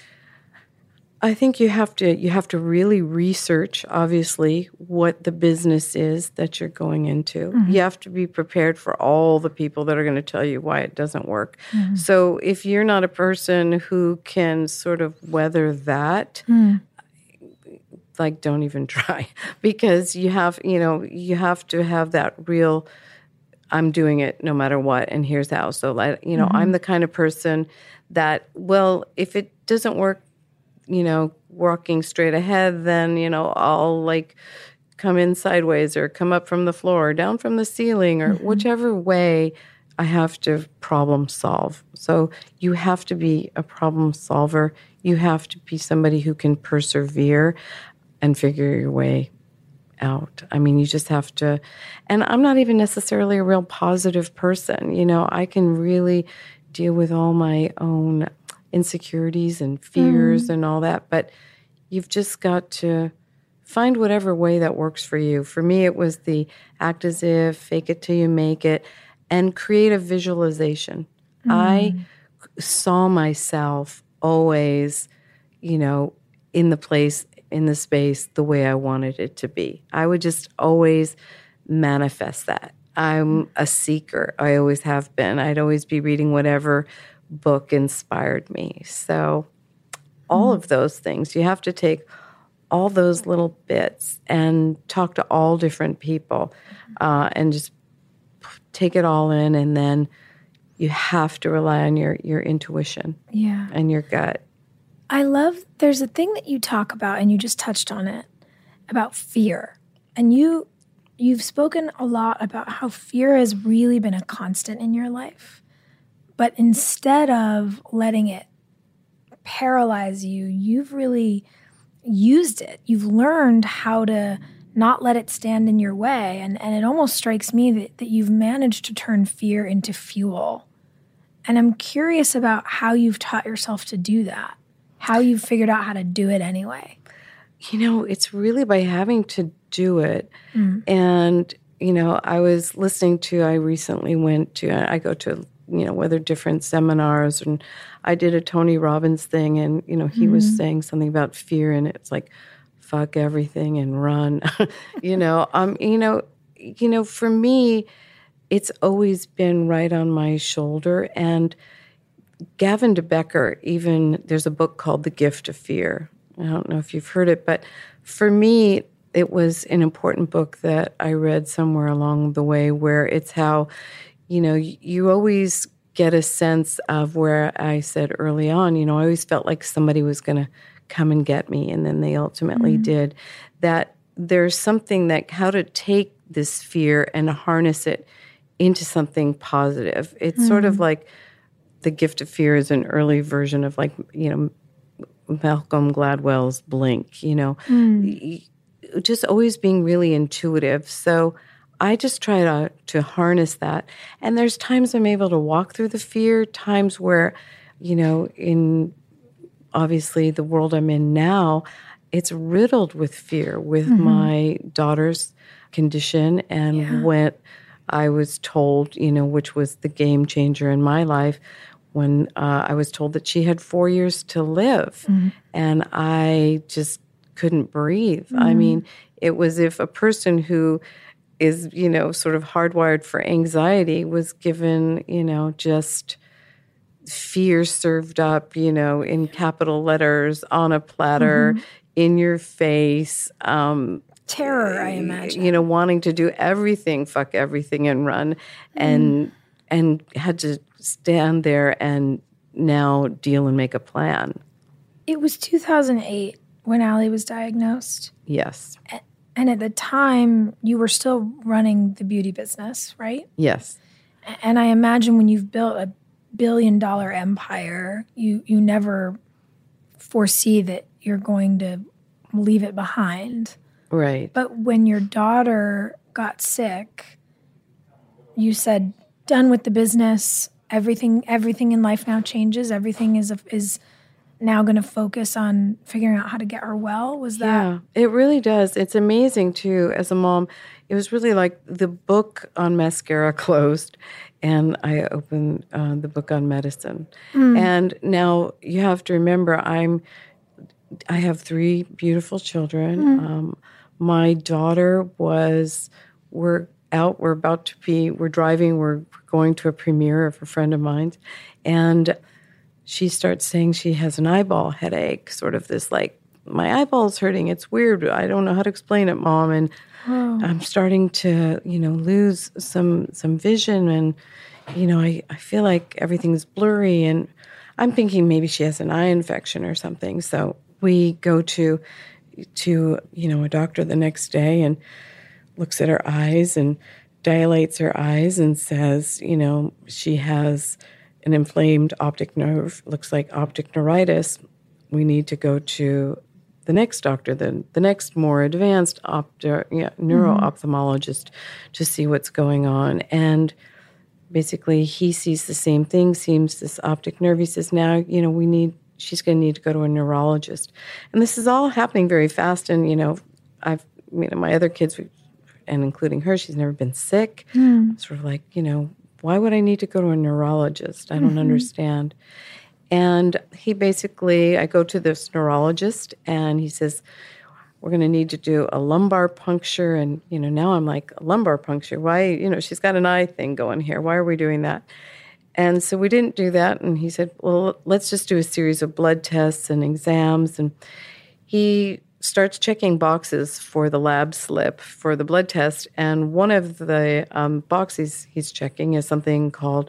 F: I think you have to really research, obviously, what the business is that you're going into. Mm-hmm. You have to be prepared for all the people that are going to tell you why it doesn't work. Mm-hmm. So if you're not a person who can sort of weather that, like, don't even try, because you have to have that real, I'm doing it no matter what, and here's how. So, I'm the kind of person that, well, if it doesn't work, walking straight ahead, then, I'll like come in sideways or come up from the floor or down from the ceiling or whichever way I have to problem solve. So you have to be a problem solver. You have to be somebody who can persevere and figure your way out. I mean, you just have to, and I'm not even necessarily a real positive person. I can really deal with all my own insecurities and fears and all that, but you've just got to find whatever way that works for you. For me, it was the act as if, fake it till you make it, and create a visualization. I saw myself always, in the place, in the space, the way I wanted it to be. I would just always manifest that. I'm a seeker. I always have been. I'd always be reading whatever book inspired me. So all of those things, you have to take all those little bits and talk to all different people and just take it all in, and then you have to rely on your intuition and your gut.
G: I love, there's a thing that you talk about, and you just touched on it, about fear. And you've spoken a lot about how fear has really been a constant in your life. But instead of letting it paralyze you, you've really used it. You've learned how to not let it stand in your way. And it almost strikes me that you've managed to turn fear into fuel. And I'm curious about how you've taught yourself to do that, how you've figured out how to do it anyway.
F: It's really by having to do it. And, I was listening to, I recently I go to whether different seminars, and I did a Tony Robbins thing, and, he was saying something about fear, and it's like, fuck everything and run. For me, it's always been right on my shoulder. And Gavin de Becker, even, there's a book called The Gift of Fear. I don't know if you've heard it, but for me, it was an important book that I read somewhere along the way, where it's how, you always get a sense of, where I said early on, I always felt like somebody was going to come and get me, and then they ultimately did. That there's something that, how to take this fear and harness it into something positive. It's sort of like The Gift of Fear is an early version of, like, Malcolm Gladwell's Blink, just always being really intuitive. So I just try to harness that. And there's times I'm able to walk through the fear, times where, in obviously the world I'm in now, it's riddled with fear with my daughter's condition, and what I was told, which was the game changer in my life, when I was told that she had 4 years to live, and I just couldn't breathe. I mean, it was if a person who is, sort of hardwired for anxiety was given, just fear served up, in capital letters on a platter in your face.
G: Terror, I imagine.
F: Wanting to do everything, fuck everything and run, and had to stand there and now deal and make a plan.
G: It was 2008 when Allie was diagnosed?
F: Yes.
G: And at the time, you were still running the beauty business, right?
F: Yes.
G: And I imagine when you've built a billion-dollar empire, you never foresee that you're going to leave it behind.
F: Right.
G: But when your daughter got sick, you said, done with the business. Everything in life now changes. Everything is now going to focus on figuring out how to get her well. Was that?
F: Yeah, it really does. It's amazing, too, as a mom. It was really like the book on mascara closed, and I opened the book on medicine. And now you have to remember, I have 3 beautiful children. My daughter we're driving, we're going to a premiere of a friend of mine's, and she starts saying she has an eyeball headache, sort of this like, my eyeball's hurting. It's weird. I don't know how to explain it, Mom. And I'm starting to, lose some vision. And, I feel like everything's blurry. And I'm thinking maybe she has an eye infection or something. So we go to a doctor the next day and looks at her eyes and dilates her eyes and says, she has an inflamed optic nerve, looks like optic neuritis. We need to go to the next doctor, the next more advanced neuro-ophthalmologist to see what's going on. And basically he sees the same thing, seems this optic nerve. He says, now, she's going to need to go to a neurologist. And this is all happening very fast. And, my other kids, and including her, she's never been sick. Sort of like, why would I need to go to a neurologist? I don't understand. And I go to this neurologist, and he says, we're going to need to do a lumbar puncture. And, now I'm like, a lumbar puncture? Why? She's got an eye thing going here. Why are we doing that? And so we didn't do that. And he said, well, let's just do a series of blood tests and exams. And he starts checking boxes for the lab slip for the blood test. And one of the boxes he's checking is something called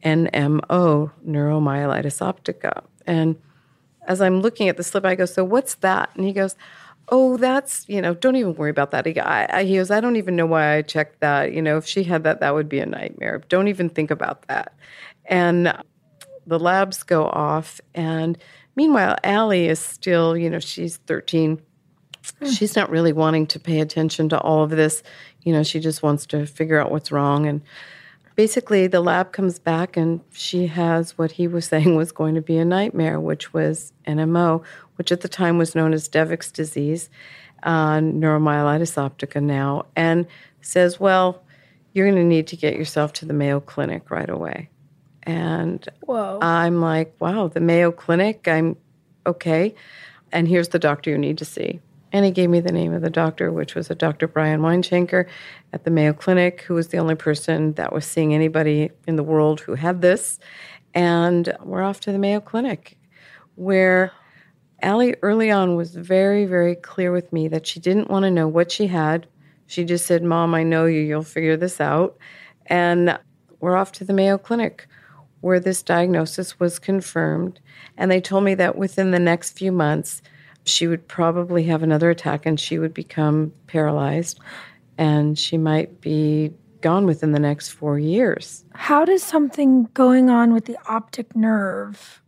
F: NMO, neuromyelitis optica. And as I'm looking at the slip, I go, so what's that? And he goes, oh, that's, don't even worry about that. He goes, I don't even know why I checked that. If she had that, that would be a nightmare. Don't even think about that. And the labs go off. And meanwhile, Allie is still, she's 13. She's not really wanting to pay attention to all of this. She just wants to figure out what's wrong. And basically, the lab comes back, and she has what he was saying was going to be a nightmare, which was NMO, which at the time was known as Devick's disease, neuromyelitis optica now, and says, well, you're going to need to get yourself to the Mayo Clinic right away. And
G: Whoa.
F: I'm like, wow, the Mayo Clinic? I'm okay. And here's the doctor you need to see. And he gave me the name of the doctor, which was a Dr. Brian Weinschenker at the Mayo Clinic, who was the only person that was seeing anybody in the world who had this. And we're off to the Mayo Clinic, where Allie early on was very, very clear with me that she didn't want to know what she had. She just said, Mom, I know you. You'll figure this out. And we're off to the Mayo Clinic, where this diagnosis was confirmed. And they told me that within the next few months, she would probably have another attack and she would become paralyzed, and she might be gone within the next 4 years.
G: How does something going on with the optic nerve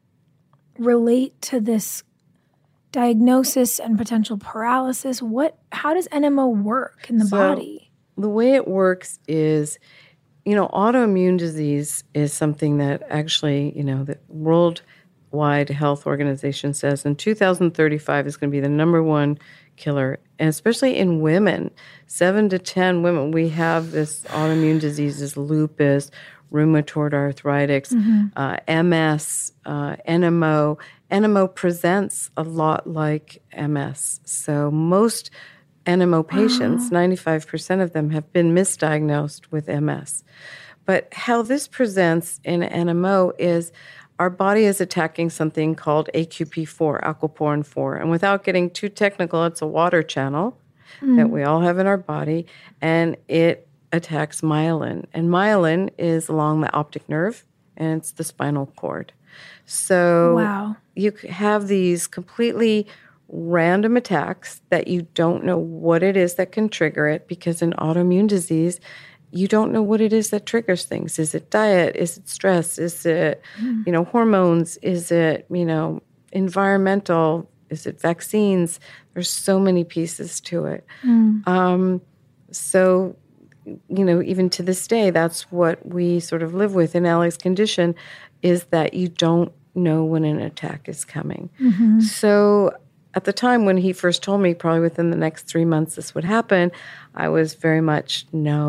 G: relate to this diagnosis and potential paralysis? How does NMO work in the body?
F: The way it works is, autoimmune disease is something that actually, the World Health Organization says in 2035 is going to be the number one killer, and especially in women. 7 to 10 women, we have this autoimmune diseases, lupus, rheumatoid arthritis, MS, NMO. NMO presents a lot like MS. So most NMO patients, 95% of them have been misdiagnosed with MS. But how this presents in NMO is our body is attacking something called AQP4, aquaporin 4. And without getting too technical, it's a water channel that we all have in our body, and it attacks myelin. And myelin is along the optic nerve, and it's the spinal cord. So you have these completely random attacks that you don't know what it is that can trigger it, because in autoimmune disease, you don't know what it is that triggers things. Is it diet? Is it stress? Is it, hormones? Is it, environmental? Is it vaccines? There's so many pieces to it. So, even to this day, that's what we sort of live with in Allie's condition, is that you don't know when an attack is coming. So at the time when he first told me, probably within the next 3 months this would happen, I was very much,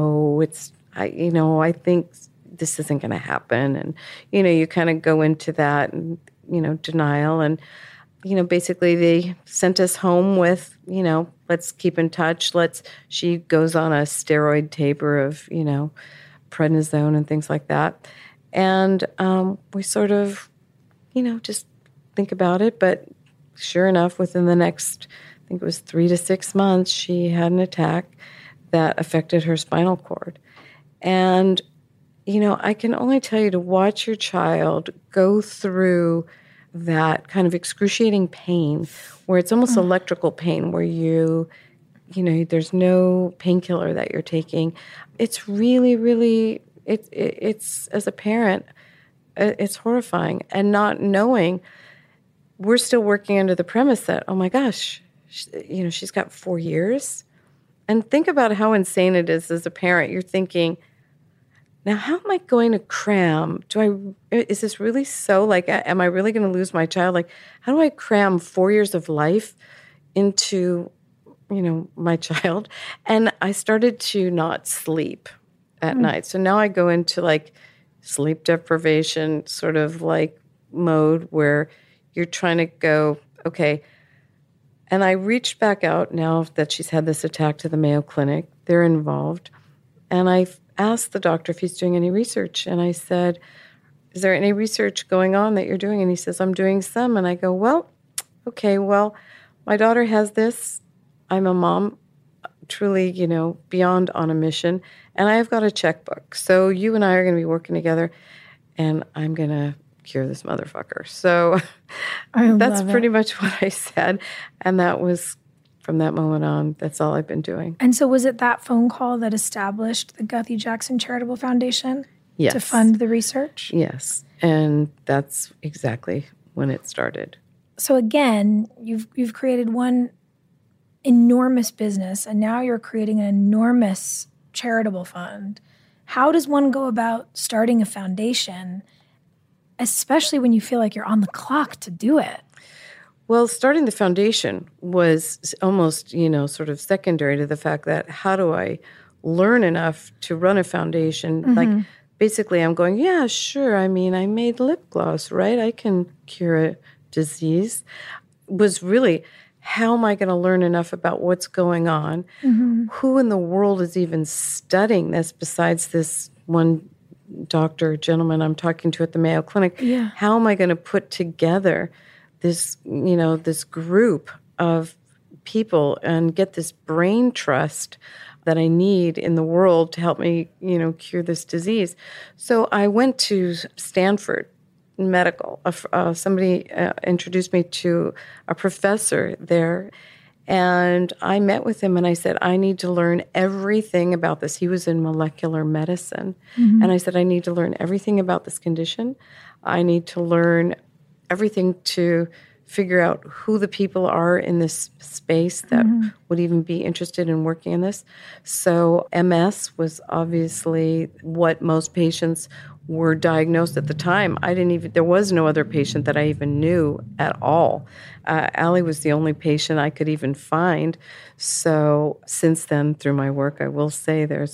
F: I think this isn't going to happen. And, you kind of go into that, and, denial. And, basically they sent us home with, let's keep in touch. She goes on a steroid taper of, prednisone and things like that. And we sort of, just think about it. But sure enough, within the next, I think it was 3 to 6 months, she had an attack that affected her spinal cord. And, I can only tell you, to watch your child go through that kind of excruciating pain, where it's almost electrical pain, where there's no painkiller that you're taking. It's really, really, it's as a parent, it's horrifying. And not knowing, we're still working under the premise that, oh my gosh, she's got 4 years. And think about how insane it is as a parent. You're thinking, now how am I going to cram? Is this really so? Like, am I really going to lose my child? Like, how do I cram 4 years of life into, my child? And I started to not sleep at night. So now I go into like sleep deprivation sort of like mode, where you're trying to go, okay. And I reached back out now that she's had this attack to the Mayo Clinic. They're involved. And I asked the doctor if he's doing any research. And I said, is there any research going on that you're doing? And he says, I'm doing some. And I go, well, okay, my daughter has this. I'm a mom, truly, beyond on a mission. And I've got a checkbook. So you and I are going to be working together, and I'm going to cure this motherfucker. So that's pretty much what I said. And that was, from that moment on, that's all I've been doing.
G: And so was it that phone call that established the Guthy Jackson Charitable Foundation?
F: Yes.
G: To fund the research?
F: Yes. And that's exactly when it started.
G: So again, you've created one enormous business, and now you're creating an enormous charitable fund. How does one go about starting a foundation, especially when you feel like you're on the clock to do it?
F: Well, starting the foundation was almost, sort of secondary to the fact that how do I learn enough to run a foundation? Like, basically, I'm going, yeah, sure. I mean, I made lip gloss, right? I can cure a disease. Was really, how am I going to learn enough about what's going on? Who in the world is even studying this besides this one gentleman I'm talking to at the Mayo Clinic?
G: Yeah.
F: How am I going to put together this, this group of people and get this brain trust that I need in the world to help me, cure this disease? So I went to Stanford Medical. Somebody introduced me to a professor there, and I met with him and I said, I need to learn everything about this. He was in molecular medicine. And I said, I need to learn everything about this condition. I need to learn everything to figure out who the people are in this space that would even be interested in working in this. So MS was obviously what most patients were diagnosed at the time. There was no other patient that I even knew at all. Allie was the only patient I could even find. So since then, through my work, I will say there's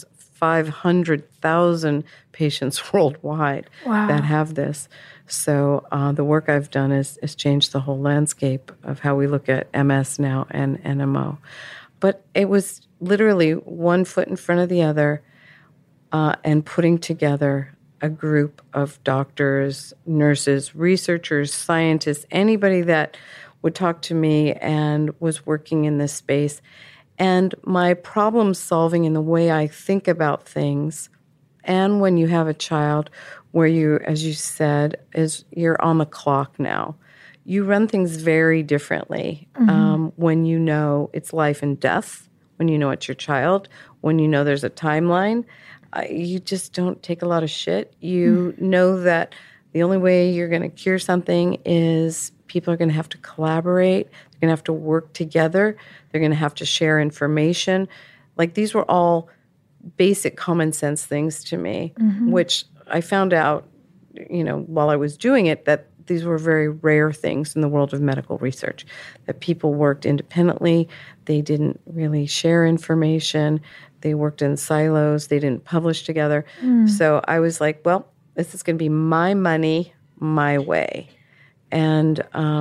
F: 500,000 patients worldwide that have this. So the work I've done has changed the whole landscape of how we look at MS now and NMO. But it was literally one foot in front of the other, and putting together a group of doctors, nurses, researchers, scientists, anybody that would talk to me and was working in this space. And my problem solving in the way I think about things, and when you have a child where you, as you said, you're on the clock now. you run things very differently when you know it's life and death, when you know it's your child, when you know there's a timeline. You just don't take a lot of shit. You know that the only way you're going to cure something is people are going to have to collaborate. They're going to have to work together. They're going to have to share information. Like, these were all basic common sense things to me, which I found out, while I was doing it, that these were very rare things in the world of medical research, that people worked independently. They didn't really share information. They worked in silos. They didn't publish together. So I was like, well, this is going to be my money, my way. And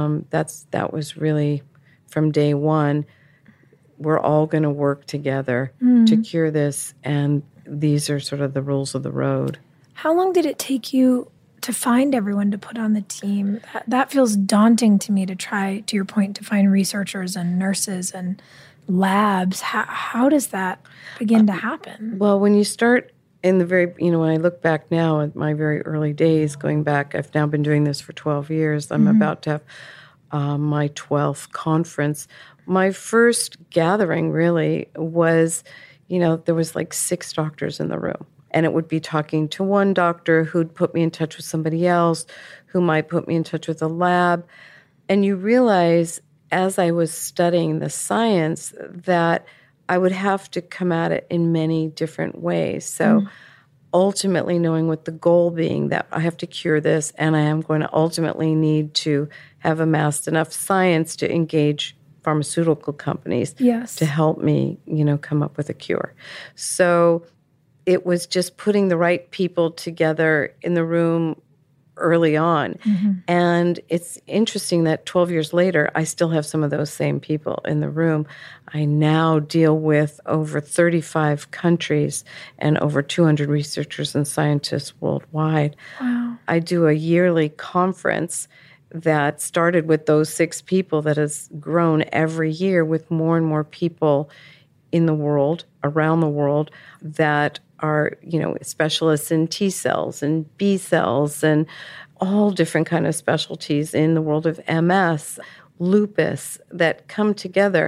F: that was really from day one. We're all going to work together to cure this, and these are sort of the rules of the road.
G: How long did it take you to find everyone to put on the team? That feels daunting to me, to try, to your point, to find researchers and nurses and labs. How does that begin to happen?
F: Well, when you start in the very, when I look back now at my very early days, going back, I've now been doing this for 12 years. I'm about to have my 12th conference. My first gathering really was, there was like 6 doctors in the room. And it would be talking to one doctor who'd put me in touch with somebody else, who might put me in touch with a lab. And you realize, as I was studying the science, that I would have to come at it in many different ways. So ultimately knowing what the goal being, that I have to cure this, and I am going to ultimately need to have amassed enough science to engage pharmaceutical companies to help me, come up with a cure. So it was just putting the right people together in the room early on. And it's interesting that 12 years later, I still have some of those same people in the room. I now deal with over 35 countries and over 200 researchers and scientists worldwide.
G: Wow.
F: I do a yearly conference that started with those 6 people that has grown every year with more and more people in the world, around the world, that are, specialists in T cells and B cells and all different kind of specialties in the world of MS, lupus, that come together.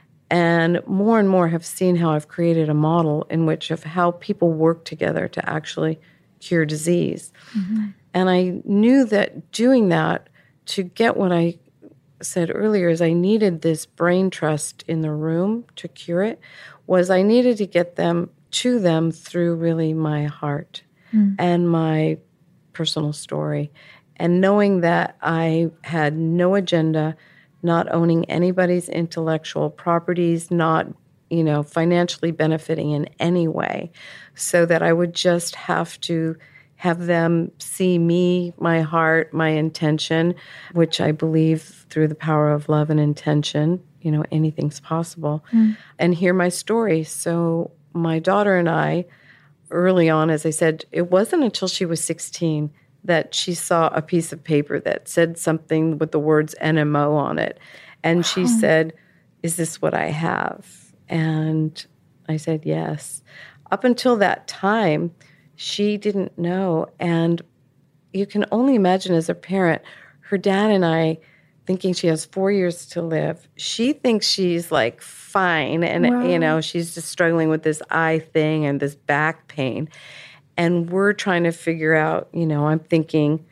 F: And more have seen how I've created a model in which of how people work together to actually cure disease. And I knew that doing that, to get what I said earlier, is I needed this brain trust in the room to cure it, was I needed to get them to them through really my heart and my personal story. And knowing that I had no agenda, not owning anybody's intellectual properties, not, financially benefiting in any way, so that I would just have to have them see me, my heart, my intention, which I believe through the power of love and intention, anything's possible, and hear my story. So my daughter and I, early on, as I said, it wasn't until she was 16 that she saw a piece of paper that said something with the words NMO on it. And she said, "Is this what I have?" And I said, yes. Up until that time, she didn't know. And you can only imagine, as a parent, her dad and I thinking she has 4 years to live. She thinks she's like fine. And, she's just struggling with this eye thing and this back pain. And we're trying to figure out, I'm thinking,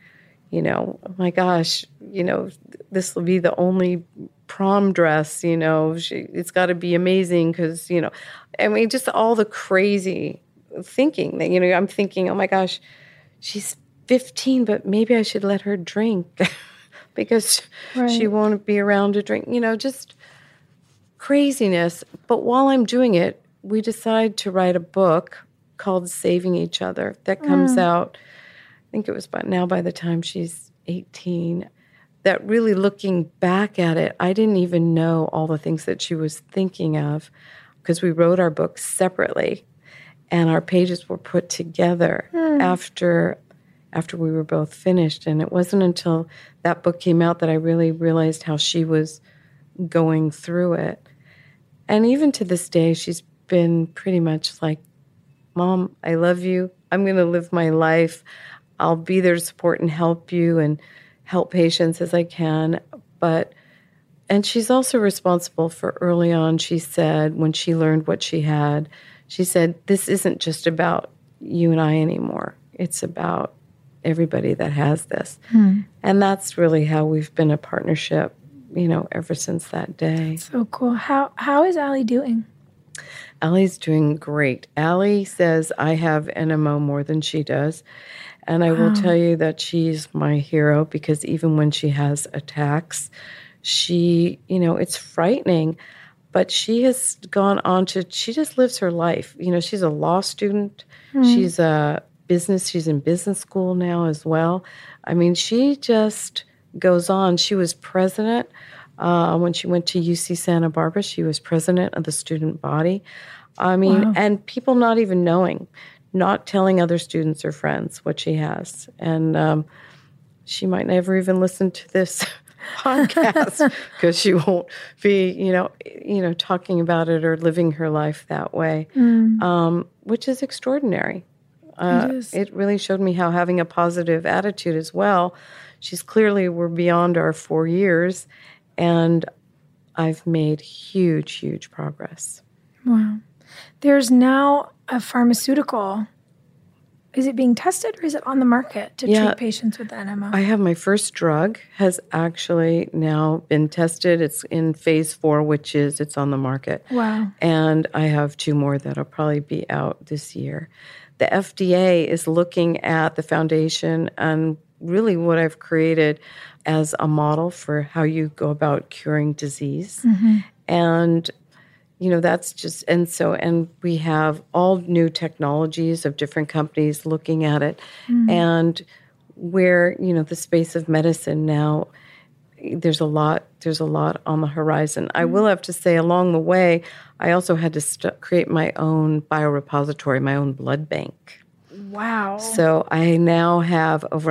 F: oh my gosh, this will be the only prom dress, it's got to be amazing because, just all the crazy thinking that, I'm thinking, oh my gosh, she's 15, but maybe I should let her drink because she won't be around to drink, just craziness. But while I'm doing it, we decide to write a book called Saving Each Other that comes out, I think it was by the time she's 18, that really, looking back at it, I didn't even know all the things that she was thinking of, because we wrote our book separately and our pages were put together after we were both finished. And it wasn't until that book came out that I really realized how she was going through it. And even to this day, she's been pretty much like, "Mom, I love you. I'm going to live my life. I'll be there to support and help you and help patients as I can. And she's also responsible for early on, she said, when she learned what she had, she said, this isn't just about you and I anymore. It's about everybody that has this. And that's really how we've been a partnership, ever since that day.
G: So cool. How is Allie doing?
F: Allie's doing great. Allie says I have NMO more than she does. And I will tell you that she's my hero, because even when she has attacks, she, it's frightening, but she has gone on she just lives her life. She's a law student. She's she's in business school now as well. I mean, she just goes on. She was president when she went to UC Santa Barbara. She was president of the student body. I mean, and people not even knowing, not telling other students or friends what she has. And she might never even listen to this podcast because she won't be, talking about it or living her life that way, which is extraordinary. It really showed me how having a positive attitude as well. We're beyond our 4 years, and I've made huge, huge progress.
G: Wow. There's now a pharmaceutical. Is it being tested or is it on the market to treat patients with NMO?
F: I have my first drug has actually now been tested. It's in phase 4, it's on the market.
G: Wow.
F: And I have 2 more that'll probably be out this year. The FDA is looking at the foundation and really what I've created as a model for how you go about curing disease. And that's just, and we have all new technologies of different companies looking at it. And where, the space of medicine now, there's a lot on the horizon. I will have to say along the way, I also had to create my own biorepository, my own blood bank.
G: Wow.
F: So I now have over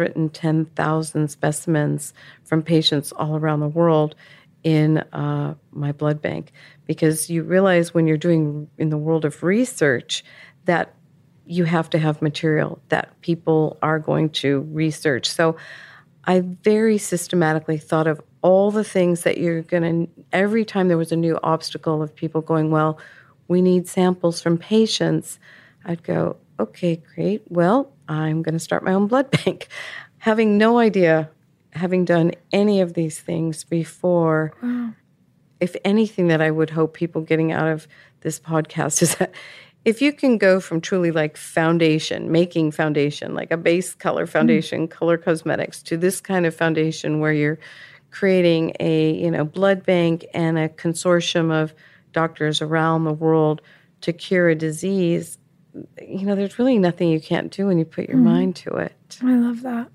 F: 110,000 specimens from patients all around the world in my blood bank, because you realize when you're doing in the world of research that you have to have material that people are going to research. So I very systematically thought of all the things that you're going to, every time there was a new obstacle of people going, well, we need samples from patients, I'd go, okay, great. Well, I'm going to start my own blood bank, having no idea, having done any of these things before.
G: Wow.
F: If anything that I would hope people getting out of this podcast is that if you can go from truly like making foundation, like a base color foundation, color cosmetics, to this kind of foundation where you're creating a, blood bank and a consortium of doctors around the world to cure a disease, there's really nothing you can't do when you put your mind to it.
G: I love that.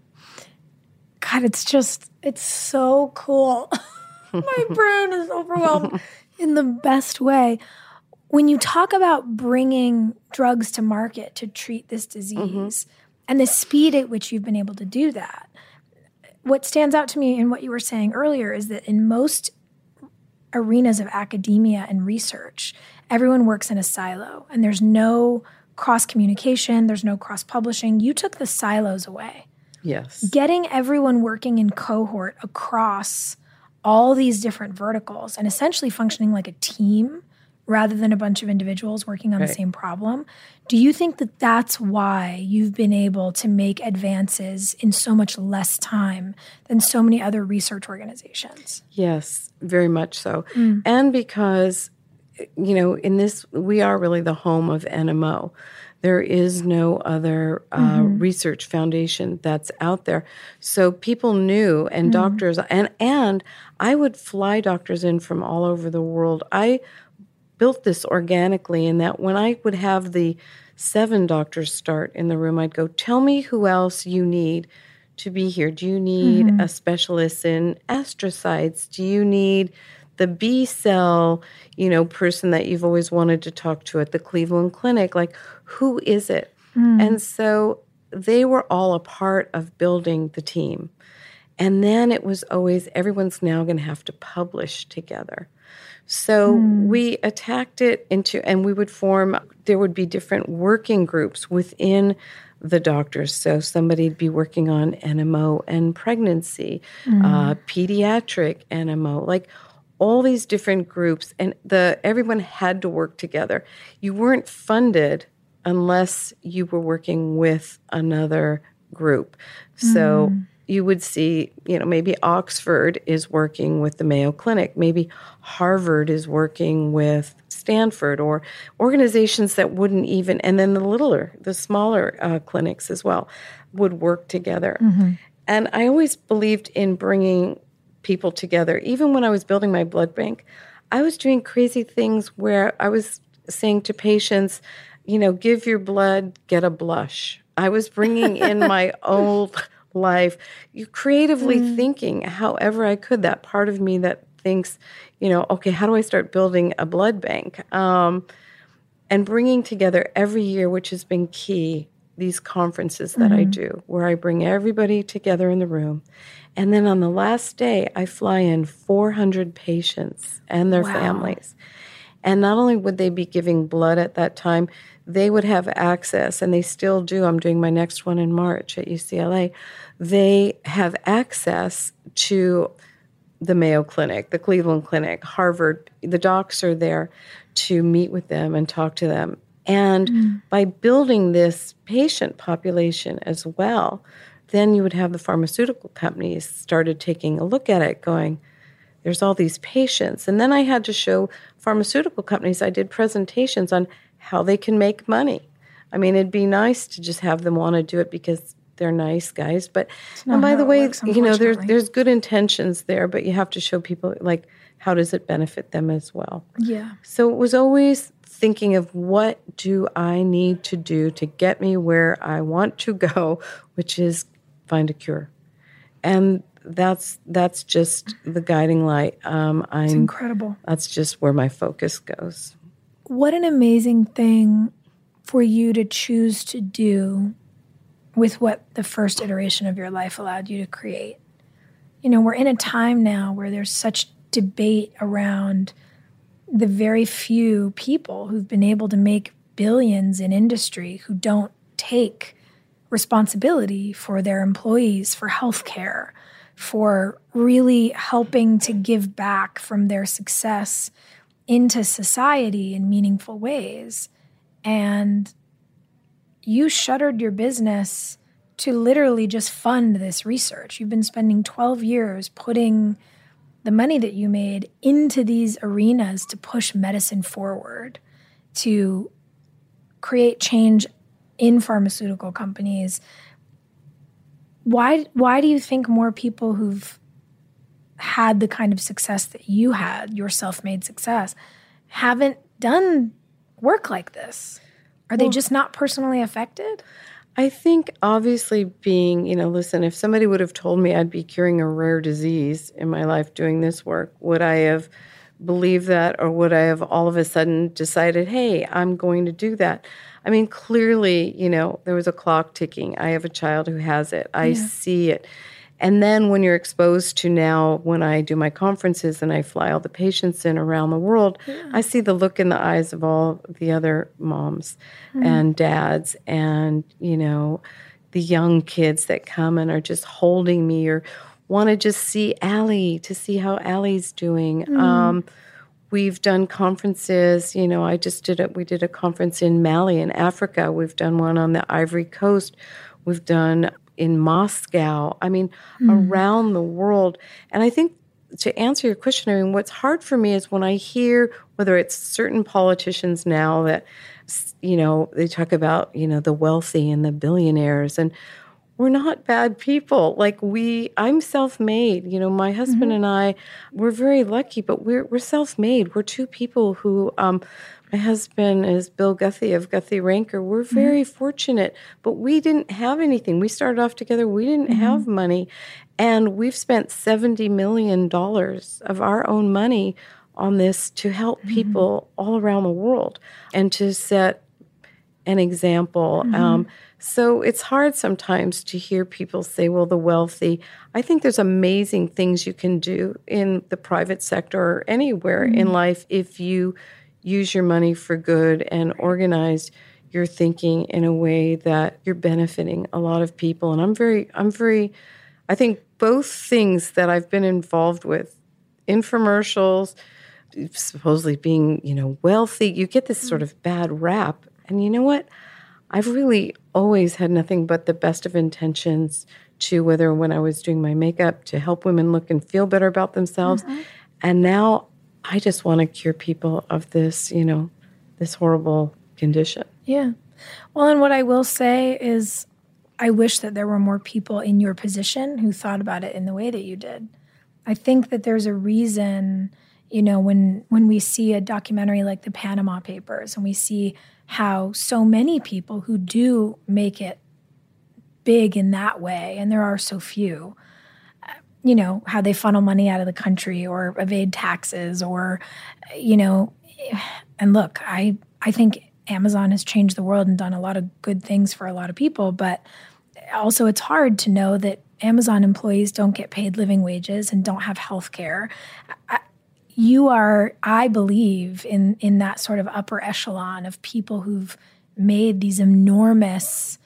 G: God, it's so cool. My brain is overwhelmed in the best way. When you talk about bringing drugs to market to treat this disease and the speed at which you've been able to do that, what stands out to me in what you were saying earlier is that in most arenas of academia and research, everyone works in a silo and there's no cross-communication, there's no cross-publishing. You took the silos away.
F: Yes.
G: Getting everyone working in cohort across all these different verticals and essentially functioning like a team rather than a bunch of individuals working on the same problem. Do you think that that's why you've been able to make advances in so much less time than so many other research organizations?
F: Yes, very much so. And because, in this, we are really the home of NMO. There is no other research foundation that's out there. So people knew, and doctors, and I would fly doctors in from all over the world. I built this organically in that when I would have the 7 doctors start in the room, I'd go, tell me who else you need to be here. Do you need a specialist in astrocytes? Do you need the B cell, person that you've always wanted to talk to at the Cleveland Clinic? Like, who is it? And so they were all a part of building the team. And then it was always, everyone's now going to have to publish together. So we attacked it and we would there would be different working groups within the doctors. So somebody'd be working on NMO and pregnancy, pediatric NMO, like all these different groups, and everyone had to work together. You weren't funded unless you were working with another group. So you would see, maybe Oxford is working with the Mayo Clinic, maybe Harvard is working with Stanford, or organizations that wouldn't even, and then the smaller clinics as well, would work together. And I always believed in bringing people together. Even when I was building my blood bank, I was doing crazy things where I was saying to patients, give your blood, get a blush. I was bringing in my old life, you creatively thinking however I could, that part of me that thinks, okay, how do I start building a blood bank? And bringing together every year, which has been key, these conferences that I do, where I bring everybody together in the room. And then on the last day, I fly in 400 patients and their families. And not only would they be giving blood at that time, they would have access, and they still do. I'm doing my next one in March at UCLA. They have access to the Mayo Clinic, the Cleveland Clinic, Harvard. The docs are there to meet with them and talk to them. And by building this patient population as well, then you would have the pharmaceutical companies started taking a look at it, going, there's all these patients. And then I had to show pharmaceutical companies, I did presentations on how they can make money. I mean, it'd be nice to just have them want to do it because they're nice guys. But, and by the way, there's good intentions there, but you have to show people, like, how does it benefit them as well?
G: Yeah.
F: So it was always thinking of, what do I need to do to get me where I want to go, which is find a cure. And that's just the guiding light.
G: It's incredible.
F: That's just where my focus goes.
G: What an amazing thing for you to choose to do with what the first iteration of your life allowed you to create. We're in a time now where there's such debate around the very few people who've been able to make billions in industry who don't take responsibility for their employees, for healthcare, for really helping to give back from their success into society in meaningful ways. And you shuttered your business to literally just fund this research. You've been spending 12 years putting the money that you made into these arenas to push medicine forward, to create change in pharmaceutical companies. Why do you think more people who've had the kind of success that you had, your self-made success, haven't done work like this? Are they just not personally affected?
F: I think obviously being, listen, if somebody would have told me I'd be curing a rare disease in my life doing this work, would I have believed that, or would I have all of a sudden decided, hey, I'm going to do that? I mean, clearly, there was a clock ticking. I have a child who has it. I see it. And then when you're exposed to now, when I do my conferences and I fly all the patients in around the world, I see the look in the eyes of all the other moms and dads and, the young kids that come and are just holding me or want to just see Allie, to see how Allie's doing. We've done conferences, we did a conference in Mali in Africa. We've done one on the Ivory Coast. We've done in Moscow, around the world. And I think to answer your question, what's hard for me is when I hear, whether it's certain politicians now that, they talk about, the wealthy and the billionaires, and we're not bad people. Like I'm self-made. My husband and I, we're very lucky, but we're self-made. We're two people who, my husband is Bill Guthrie of Guthrie Ranker. We're very fortunate, but we didn't have anything. We started off together. We didn't have money. And we've spent $70 million of our own money on this to help people all around the world and to set an example. So it's hard sometimes to hear people say, well, the wealthy. I think there's amazing things you can do in the private sector or anywhere in life if you use your money for good and organize you're thinking in a way that you're benefiting a lot of people. And I think both things that I've been involved with, infomercials, supposedly being, wealthy, you get this sort of bad rap. And you know what? I've really always had nothing but the best of intentions to whether when I was doing my makeup to help women look and feel better about themselves. And now I just want to cure people of this, this horrible condition.
G: Yeah. Well, and what I will say is I wish that there were more people in your position who thought about it in the way that you did. I think that there's a reason, when we see a documentary like the Panama Papers and we see how so many people who do make it big in that way, and there are so few, how they funnel money out of the country or evade taxes or, and look, I think Amazon has changed the world and done a lot of good things for a lot of people, but also it's hard to know that Amazon employees don't get paid living wages and don't have health care. You are, I believe, in that sort of upper echelon of people who've made these enormous,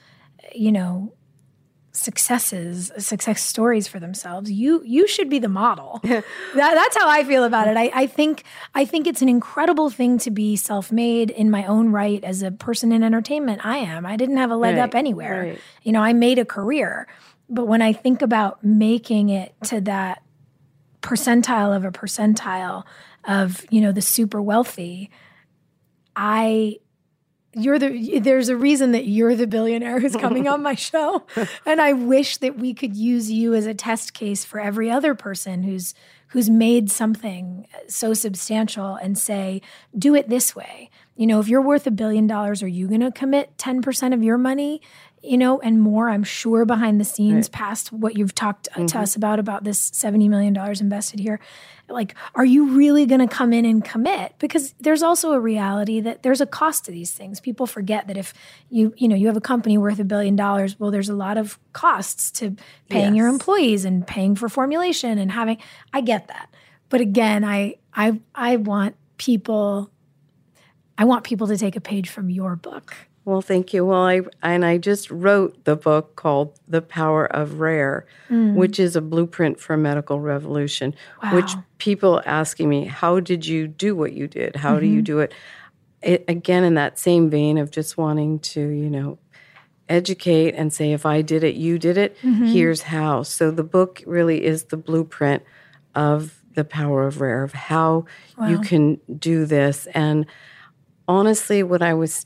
G: success stories for themselves. You should be the model. That's how I feel about it. I think it's an incredible thing to be self-made in my own right as a person in entertainment. I didn't have a leg up anywhere. Right. I made a career. But when I think about making it to that percentile of a percentile of, the super wealthy, there's a reason that you're the billionaire who's coming on my show. And I wish that we could use you as a test case for every other person who's made something so substantial and say, do it this way. If you're worth $1 billion, are you going to commit 10% of your money, and more, I'm sure, behind the scenes, past what you've talked to us about this $70 million invested here? Like, are you really going to come in and commit? Because there's also a reality that there's a cost to these things. People forget that if you have a company worth $1 billion, well, there's a lot of costs to paying your employees and paying for formulation and I get that. But again, I want people to take a page from your book.
F: Well, thank you. Well, I just wrote the book called The Power of Rare, which is a blueprint for a medical revolution, which people asking me, how did you do what you did? How do you do it? Again, in that same vein of just wanting to, educate and say, if I did it, you did it, here's how. So the book really is the blueprint of The Power of Rare, of how you can do this. And honestly, when I was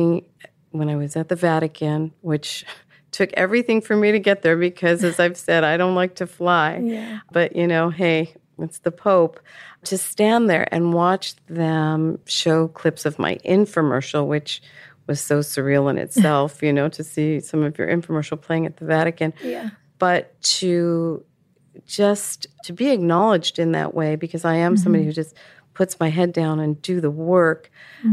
F: at the Vatican, which took everything for me to get there because, as I've said, I don't like to fly. Yeah. But, hey, it's the Pope. To stand there and watch them show clips of my infomercial, which was so surreal in itself, to see some of your infomercial playing at the Vatican. Yeah. But to be acknowledged in that way, because I am somebody who just puts my head down and do the work.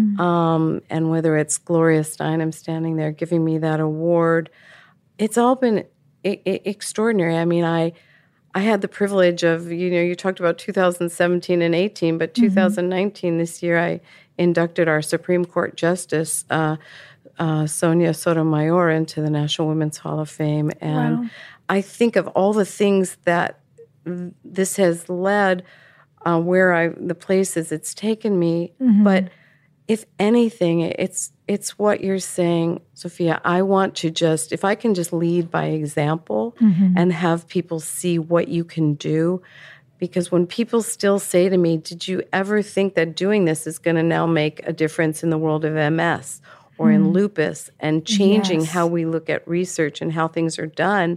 F: And whether it's Gloria Steinem standing there giving me that award, it's all been extraordinary. I mean, I had the privilege of, you talked about 2017 and 18, but 2019, this year, I inducted our Supreme Court Justice, Sonia Sotomayor, into the National Women's Hall of Fame. And I think of all the things that this has led, the places it's taken me, but if anything, it's what you're saying, Sophia. I want to if I can just lead by example and have people see what you can do, because when people still say to me, did you ever think that doing this is going to now make a difference in the world of MS or in lupus and changing how we look at research and how things are done,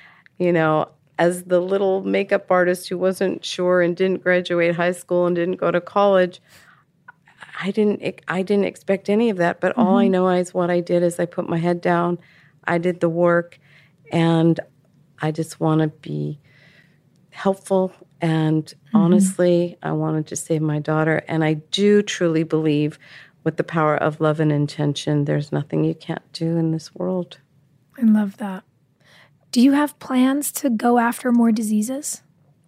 F: as the little makeup artist who wasn't sure and didn't graduate high school and didn't go to college, I didn't expect any of that. But all I know is what I did is I put my head down, I did the work, and I just want to be helpful. And honestly, I wanted to save my daughter. And I do truly believe with the power of love and intention, there's nothing you can't do in this world.
G: I love that. Do you have plans to go after more diseases?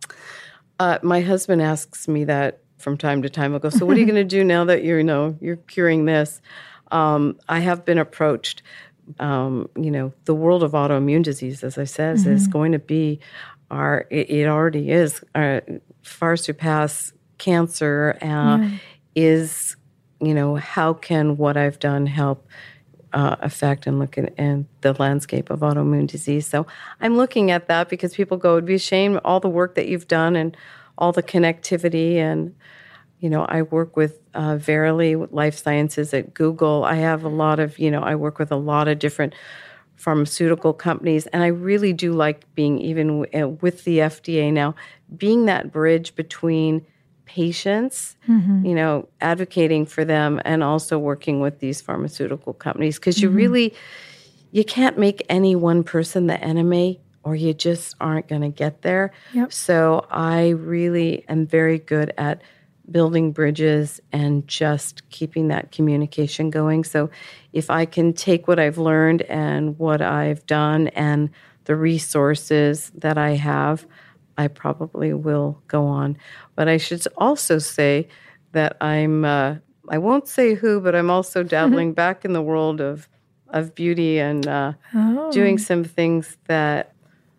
F: My husband asks me that from time to time. I'll go, so what are you going to do now that you're curing this? I have been approached. The world of autoimmune disease, as I said, is going to be it already is far surpass cancer. Is, how can what I've done help affect and look at the landscape of autoimmune disease? So I'm looking at that because people go, it'd be a shame all the work that you've done and all the connectivity. And, I work with Verily Life Sciences at Google. I have a lot of, I work with a lot of different pharmaceutical companies. And I really do like being, even with the FDA now, being that bridge between patients, advocating for them, and also working with these pharmaceutical companies. Because you can't make any one person the enemy, or you just aren't going to get there.
G: Yep.
F: So I really am very good at building bridges and just keeping that communication going. So if I can take what I've learned and what I've done and the resources that I have, I probably will go on. But I should also say that I won't say who, but I'm also dabbling back in the world of beauty and doing some things that,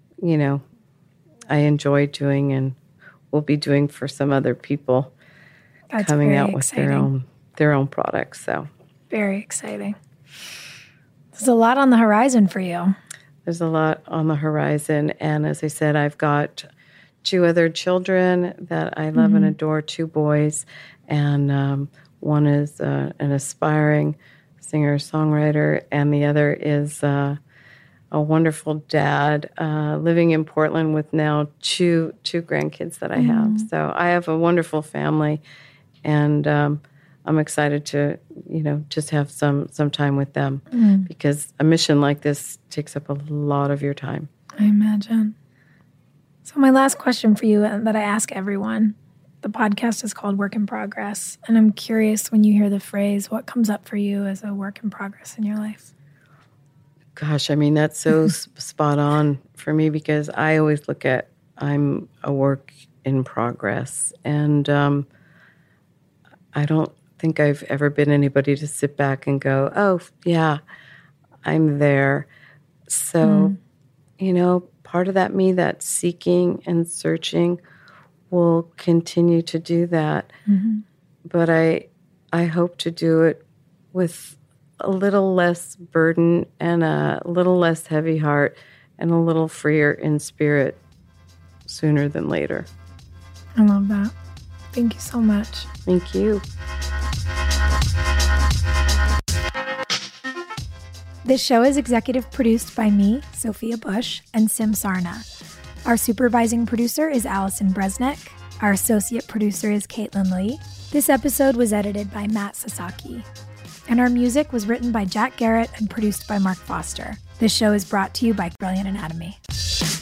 F: I enjoy doing and will be doing for some other people.
G: That's
F: coming out with
G: exciting.
F: their own products. So
G: very exciting. There's a lot on the horizon for you.
F: There's a lot on the horizon. And as I said, I've got 2 other children that I love and adore, 2 boys. And one is an aspiring singer-songwriter, and the other is a wonderful dad living in Portland with now 2 grandkids that I have. So I have a wonderful family, and I'm excited to, just have some time with them because a mission like this takes up a lot of your time.
G: I imagine. So my last question for you that I ask everyone, the podcast is called Work in Progress, and I'm curious, when you hear the phrase, what comes up for you as a work in progress in your life?
F: Gosh, that's so spot on for me because I always look at I'm a work in progress. And I don't think I've ever been anybody to sit back and go, oh, yeah, I'm there. So, part of that me that's seeking and searching will continue to do that. But I hope to do it with a little less burden and a little less heavy heart and a little freer in spirit sooner than later.
G: I love that. Thank you so much.
F: Thank you.
G: This show is executive produced by me, Sophia Bush, and Sim Sarna. Our supervising producer is Allison Bresnick. Our associate producer is Caitlin Lee. This episode was edited by Matt Sasaki. And our music was written by Jack Garrett and produced by Mark Foster. This show is brought to you by Brilliant Anatomy.